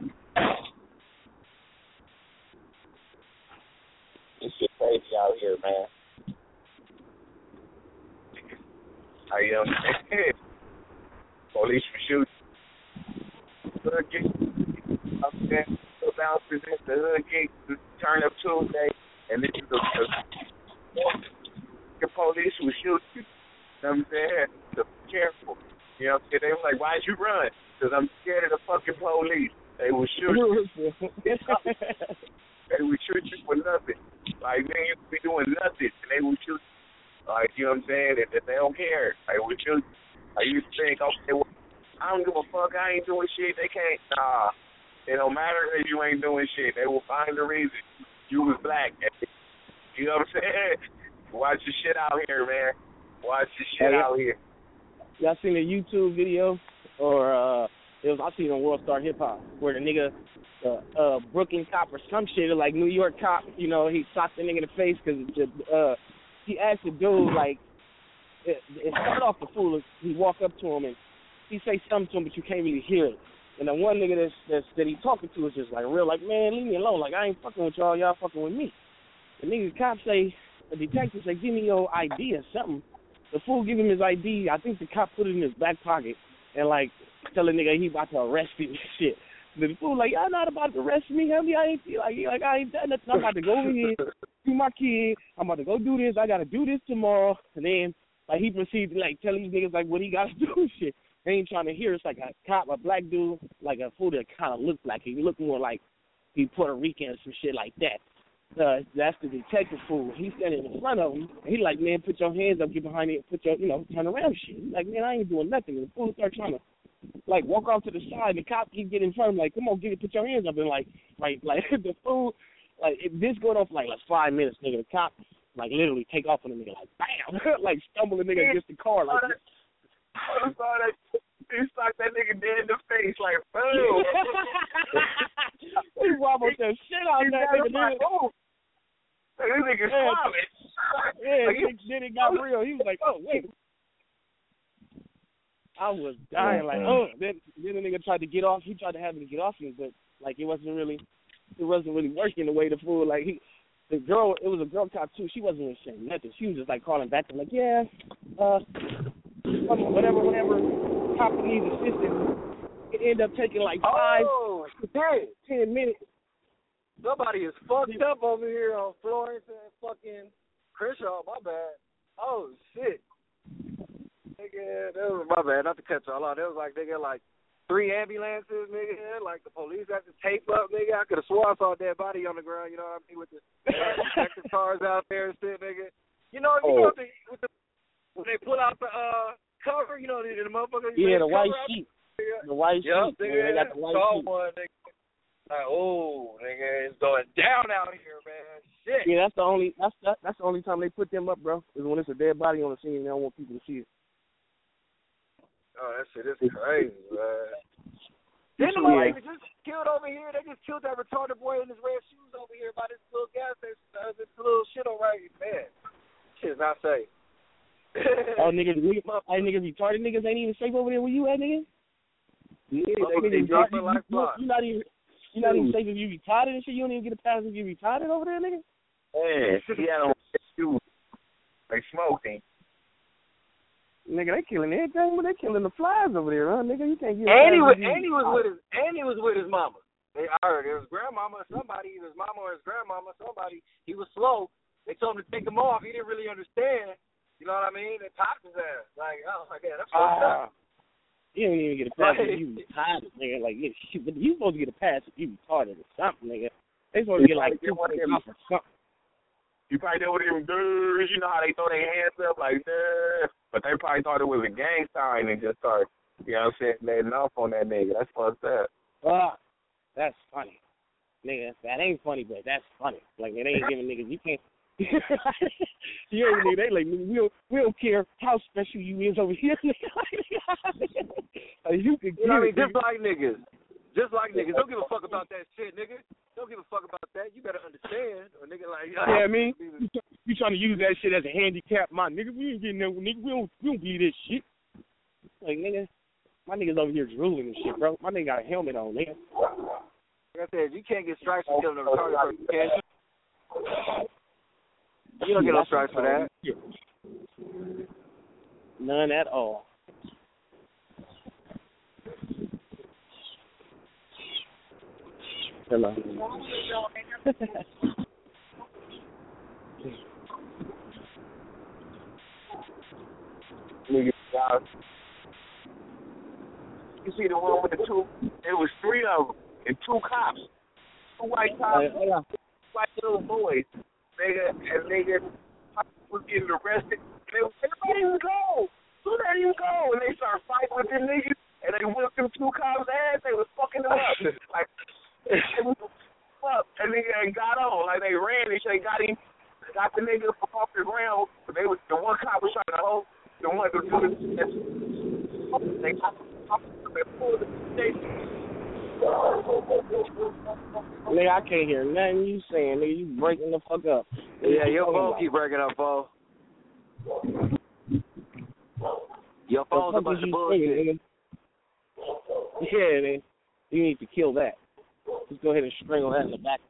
This shit crazy out here, man. How you know? Police for shooting. Hood gate up there. The bouncers in the hood gate. Turn up Tuesday, and this is the, the, the police was shooting. You know what I'm saying? So be careful. You know what I'm saying? They were like, why'd you run? Because I'm scared of the fucking police. They will shoot you. They will shoot you for nothing. Like, man, you could be doing nothing, and they will shoot you. Like, you know what I'm saying? That, that they don't care. They will shoot you. I used to think, okay, well, I don't give a fuck. I ain't doing shit. They can't. Nah. It don't matter if you ain't doing shit. They will find a reason. You was black. You know what I'm saying? Watch your shit out here, man. Watch your shit hey, out here. Y'all seen a YouTube video, or uh, it was I seen on World Star Hip Hop, where the nigga, uh, uh, Brooklyn cop or some shit, like New York cop, you know, he socked the nigga in the face because uh, he asked the dude like, it, it started off the fool. He walk up to him and he say something to him, but you can't really hear it. And the one nigga that's, that's that he talking to is just like real, like, man, leave me alone. Like, I ain't fucking with y'all. Y'all fucking with me. The nigga cop say, the detective say, give me your I D or something. The fool give him his I D. I think the cop put it in his back pocket and like tell the nigga he about to arrest him and shit. The fool like, y'all not about to arrest me, homie. I ain't like, like I ain't done nothing. I'm about to go over here, see my kid. I'm about to go do this. I gotta do this tomorrow. And then like he proceeds to like tell these niggas like what he gotta do and shit. They ain't trying to hear. It's like a cop, a black dude, like a fool that kind of looked like he looked more like he Puerto Rican or some shit like that. Uh, that's the detective fool. He's standing in front of him. He like, man, put your hands up, get behind it, put your, you know, turn around shit. He's like, man, I ain't doing nothing. And the fool start trying to, like, walk off to the side. The cop keep getting in front of him, like, come on, get it, put your hands up. And, like, like, like the fool, like, it, this going on for, like, like, five minutes, nigga. The cop, like, literally take off on the nigga, like, bam, like, stumble the nigga against the car, like, I saw that. He socked that nigga dead in the face, like, boom. He wobbled the shit out of that nigga. Like, oh, this nigga's yeah, solid. Yeah, like, he, then it got real. He was like, oh, wait. I was dying, like, oh. Then, then the nigga tried to get off. He tried to have me get off me, but, like, it wasn't really, it wasn't really working the way the fool, like, he, the girl, it was a girl cop, too. She wasn't even saying nothing. She was just, like, calling back and like, yeah, uh, whatever, whatever. Cop needs assistance. It ended up taking like five, oh, shit. ten minutes. Somebody is fucked up over here on Florence and fucking Crenshaw. My bad. Oh shit. Nigga, that was my bad. Not to cut y'all off. That was like they got like three ambulances, nigga. Like the police got to tape up, nigga. I could have swore I saw a dead body on the ground. You know what I mean? With the detective cars out there and shit, nigga. You know, you oh. know the, with the when they pull out the uh. cover, you know, the, the motherfucker. Yeah, the white sheet. The white yep, sheet. Nigga, Yeah, they got the white saw sheet. One, nigga. Like, oh, nigga, it's going down out here, man. Shit. Yeah, that's the only that's that, that's the only time they put them up, bro. Is when it's a dead body on the scene and they don't want people to see it. Oh, that shit is crazy, man. Then the motherfucker just killed over here. They just killed that retarded boy in his red shoes over here by this little gas station. Uh, this little shit on right, man. Shit is not safe. Oh, niggas, niggas, hey, niggas, retarded niggas ain't even safe over there where you at, nigga? Yeah, they, they dropping like flies. You not even, you not even safe if you retarded and shit. You don't even get a pass if you retarded over there, nigga. Yeah, he had on shoes. They smoking. Nigga, they killing everything, but they killing the flies over there, huh, nigga? You can't get. And he was, and he was with his, and he was with his mama. They, I heard it was grandmama or somebody, either his mama or his grandmama, somebody. He was slow. They told him to take him off. He didn't really understand. You know what I mean? They popped his ass. Like, oh my god, that's fucked uh, up. You don't even get a pass if you retarded, nigga. Like, yeah, shit, but you supposed to get a pass if you retarded or something, nigga. They supposed to get like two points off or something. You probably know what them dudes, you know how they throw their hands up like that. But they probably thought it was a gang sign and just started, you know what I'm saying, letting off on that nigga. That's fucked up. Ah, uh, that's funny. Nigga, that ain't funny, but that's funny. Like, they ain't giving niggas, you can't. You ain't nigga, they like, we don't, we don't care how special you is over here. Like, you can you know what I mean? it, Just like niggas. Just like niggas. Don't give a fuck about that shit, nigga. Don't give a fuck about that. You better understand. Or nigga like, yeah, I mean, you, you trying to use that shit as a handicap, my nigga. We ain't getting no nigga. We don't, we don't be this shit. Like, nigga, my nigga's over here drooling and shit, bro. My nigga got a helmet on, nigga. Like I said, you can't get stripes for killing a retarded person, can you? You don't get no stripes for that. None at all. Hello. Nigga, uh, you see the one with the two? It was three of them and two cops, two white cops, uh, yeah. white little boys. Nigga, and nigga was getting arrested. They was saying, let him go. Let him go. And they started fighting with them niggas, and they whipped them two cops' ass. They was fucking them up. Like, it was up. And nigga they got on. Like, they ran and they got him, got the nigga off the ground. But they was, the one cop was trying to hold, the one to do the, they pulled the station. Nigga, I can't hear nothing you saying. Nigga, you breaking the fuck up. Yeah, your phone keep breaking up, Bo. Your phone's a bunch of bullshit. Yeah, man. You need to kill that. Just go ahead and strangle that in the back.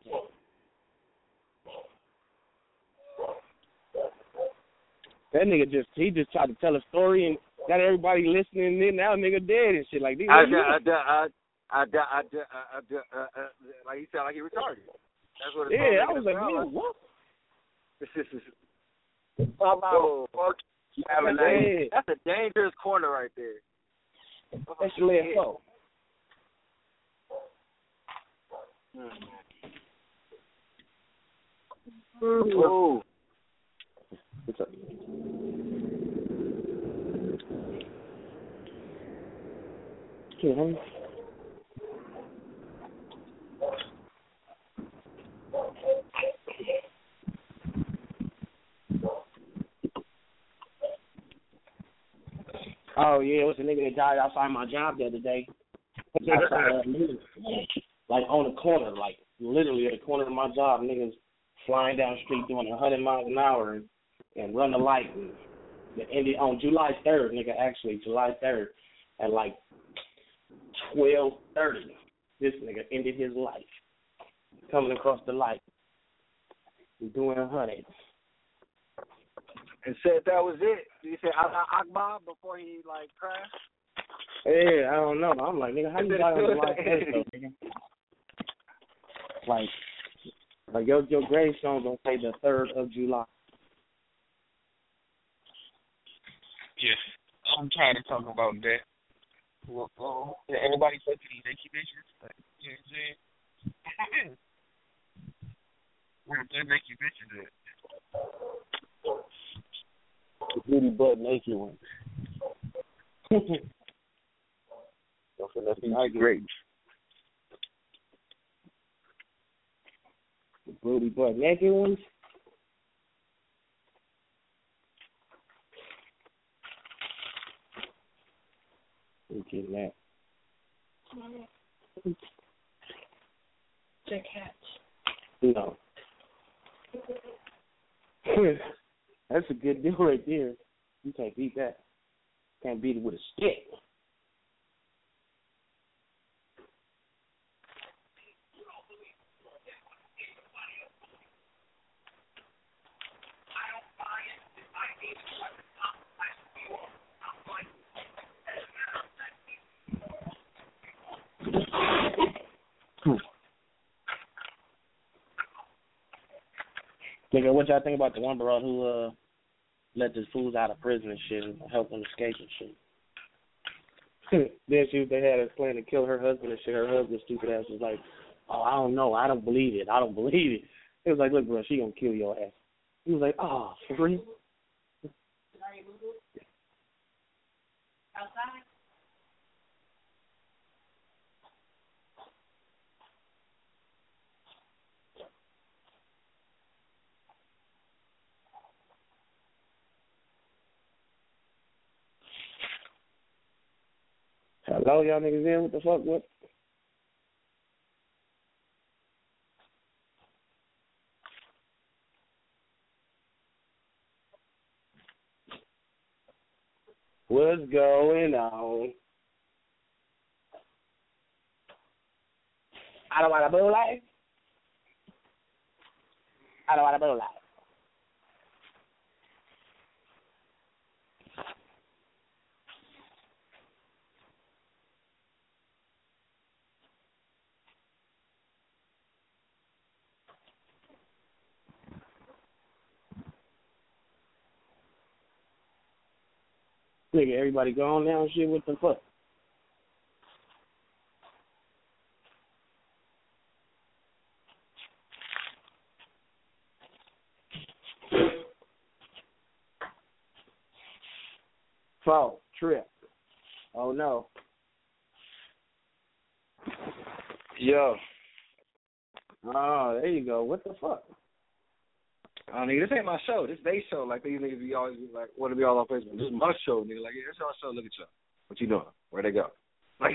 That nigga just, he just tried to tell a story and got everybody listening, and then now nigga dead and shit. Like, I, I, I, I, I, I, I, I, uh, like he sound like he retarded. That's what it's yeah, I was like, man, like, what? Oh, fuck. Yeah. That's a dangerous corner right there. That's your left foot. Oh. What's up? Okay, honey. Oh yeah, it was a nigga that died outside my job the other day. Outside of me, like on the corner, like literally at the corner of my job, niggas flying down the street doing a hundred miles an hour and, and run the light. And it ended on July third, nigga. Actually, July third, at like twelve thirty, this nigga ended his life coming across the light, doing a hundred. And said that was it. Did he say Akbar before he like crashed? Yeah, I don't know. I'm like, nigga, how you got on July third though, nigga? Like, like your your gravestone don't say the third of July. Yes, I'm trying to talk about that. Well, well, anybody say to these naked bitches? Like, you know what I'm saying? Where the naked bitches at? The beauty butt naked one. That's great. The booty butt naked ones. Who's getting that? Jack Hatch. No. That's a good deal right there. You can't beat that. Can't beat it with a stick. Nigga, what y'all think about the one bro who uh let the fools out of prison and shit and helped them escape and shit? Then she they had her plan to kill her husband and shit. Her husband, stupid ass, was like, "Oh, I don't know, I don't believe it, I don't believe it." It was like, "Look, bro, she gonna kill your ass." He was like, "Oh, for real?" Outside. Hello, y'all niggas in? What the fuck? What? What's going on? I don't want to boo life. I don't want to boo life. Nigga, everybody gone now and shit, what the fuck? Fall, trip. Oh no. Yo. Oh, there you go. What the fuck? I mean, this ain't my show. This they show. Like these niggas be always be like, want to be all on Facebook. This is my show, nigga. Like, yeah, it's our show. Look at y'all. What you doing? Where they go? Like,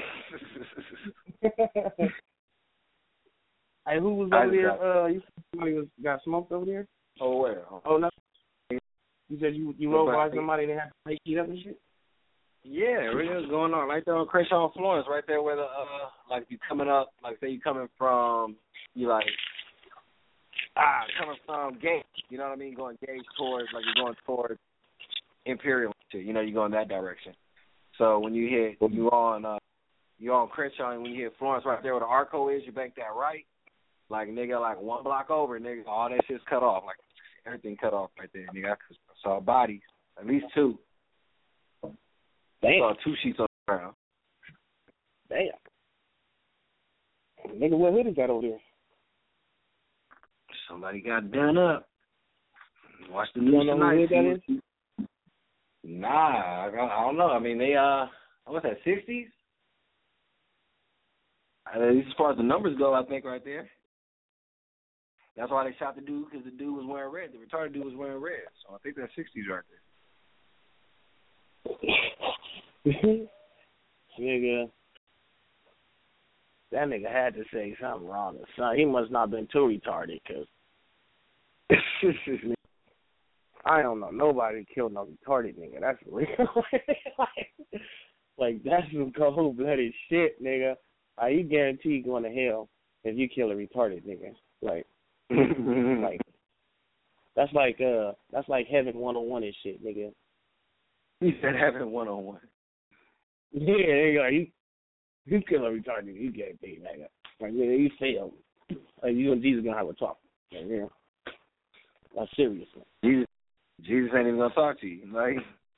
hey, who was over there? Uh, you said somebody was got smoked over there? Oh, where? Oh no. You said you you rode by somebody that had to make it up and shit. Yeah, it really is going on right there on Crenshaw and Florence, right there where the uh, like you coming up, like say you coming from, you like ah coming from Gage, you know what I mean, going Gage towards like you're going towards Imperial, you know, you go in that direction. So when you hit, you on uh, you on Crenshaw, and when you hit Florence, right there where the Arco is, you bank that right, like nigga, like one block over, nigga, all that shit's cut off, like everything cut off right there, nigga. I saw bodies, at least two. Damn. Saw two sheets on the ground. Damn. Nigga, what hood is that over there? Somebody got done up. Watch the You news don't know tonight. who that is? Nah, I, I don't know. I mean, they, uh, what's that, sixties? At least as far as the numbers go, I think right there. That's why they shot the dude, because the dude was wearing red. The retarded dude was wearing red. So I think that's sixties right there. Nigga, that nigga had to say something wrong or something. He must not have been too retarded, because I don't know nobody killed no retarded nigga. That's real. like, like, that's some cold-blooded shit, nigga. Like, you guarantee you going to hell if you kill a retarded nigga. Like, like that's like uh, that's like heaven one oh one and shit, nigga. He said heaven one oh one. Yeah, nigga, like, you, you kill a retarded, you get paid, nigga. Like, nigga, you fail. Like, you and Jesus gonna have a talk. Like, yeah. Like, seriously. Jesus, Jesus ain't even gonna talk to you. Like,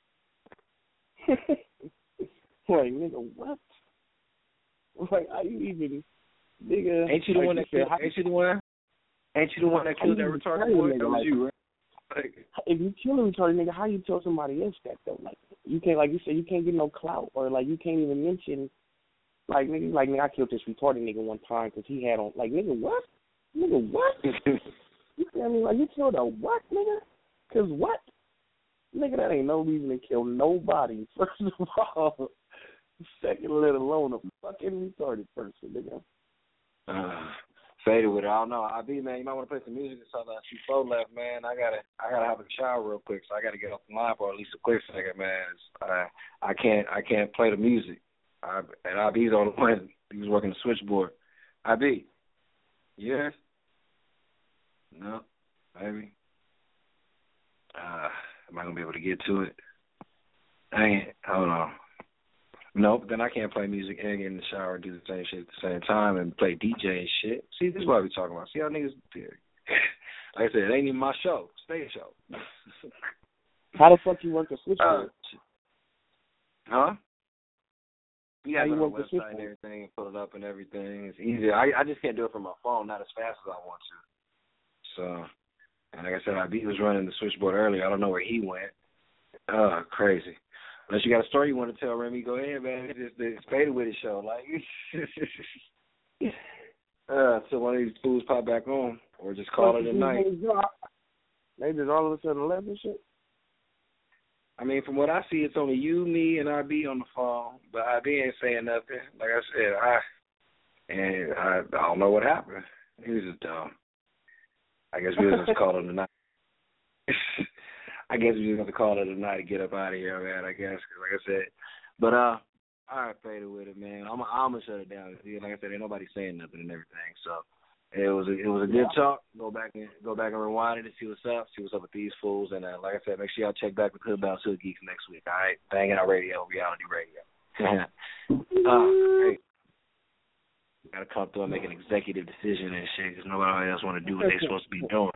like, nigga, what? Like, how you even, nigga? Ain't you the like one that said, killed? Ain't you the one? Ain't you the one that killed that retarded boy? That was you, right? Like, if you kill a retarded nigga, how you tell somebody else that though? Like, you can't, like you said, you can't get no clout, or like you can't even mention, like nigga, like nigga, I killed this retarded nigga one time because he had on, like nigga, what? Nigga, what? You feel me? Like you killed a what, nigga? Cause what? Nigga, that ain't no reason to kill nobody. First of all, second, let alone a fucking retarded person, nigga. Uh, faded with it. I don't know. I be man. You might want to play some music or something. I see four left, man. I gotta, I gotta have a shower real quick, so I gotta get off the line for at least a quick second, man. I, I can't, I can't play the music. I, and I B's on the one. He was working the switchboard. I B. Yes. No. Maybe. Uh, am I gonna be able to get to it? I ain't. Hold on. Nope, then I can't play music and get in the shower and do the same shit at the same time and play D J and shit. See, this is what we talking about. See how niggas do. Like I said, it ain't even my show. Stage show. How the fuck you work the switchboard? Uh, huh? You How have you a work the website switchboard? and everything and put it up and everything. It's easier. I, I just can't do it from my phone, not as fast as I want to. So, and like I said, I B was running the switchboard earlier. I don't know where he went. Uh, crazy. Unless you got a story you want to tell, Remy, go ahead, man. It's just the Faded With It show. Like, uh, so one of these fools pop back on, or just call it a night. They just all of a sudden left and shit. I mean, from what I see, it's only you, me, and I B on the phone. But I B ain't saying nothing. Like I said, I and I, I don't know what happened. He was just dumb. I guess we was just calling it a night. I guess we just have to call it a night to get up out of here, man. I guess, cause like I said, but uh, all right, Faded With It, man. I'm I'm gonna shut it down. Like I said, ain't nobody saying nothing and everything. So it was a, it was a good Yeah. talk. Go back and go back and rewind it and see what's up. See what's up with these fools. And uh, like I said, make sure y'all check back with Hood Bounce Hood Geeks next week. All right, Banging Out Radio, reality radio. uh, hey. Gotta come through and make an executive decision and shit, because nobody else want to do what they supposed to be doing.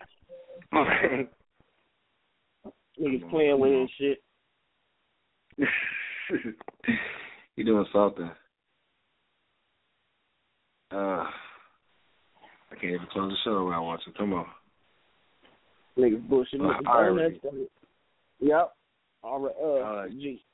Niggas playing with his shit. You doing something. Uh, I can't even close the show where I want to. Come on. Niggas bullshit. Uh, Niggas all right. Yep. All right. Uh, Uh, G.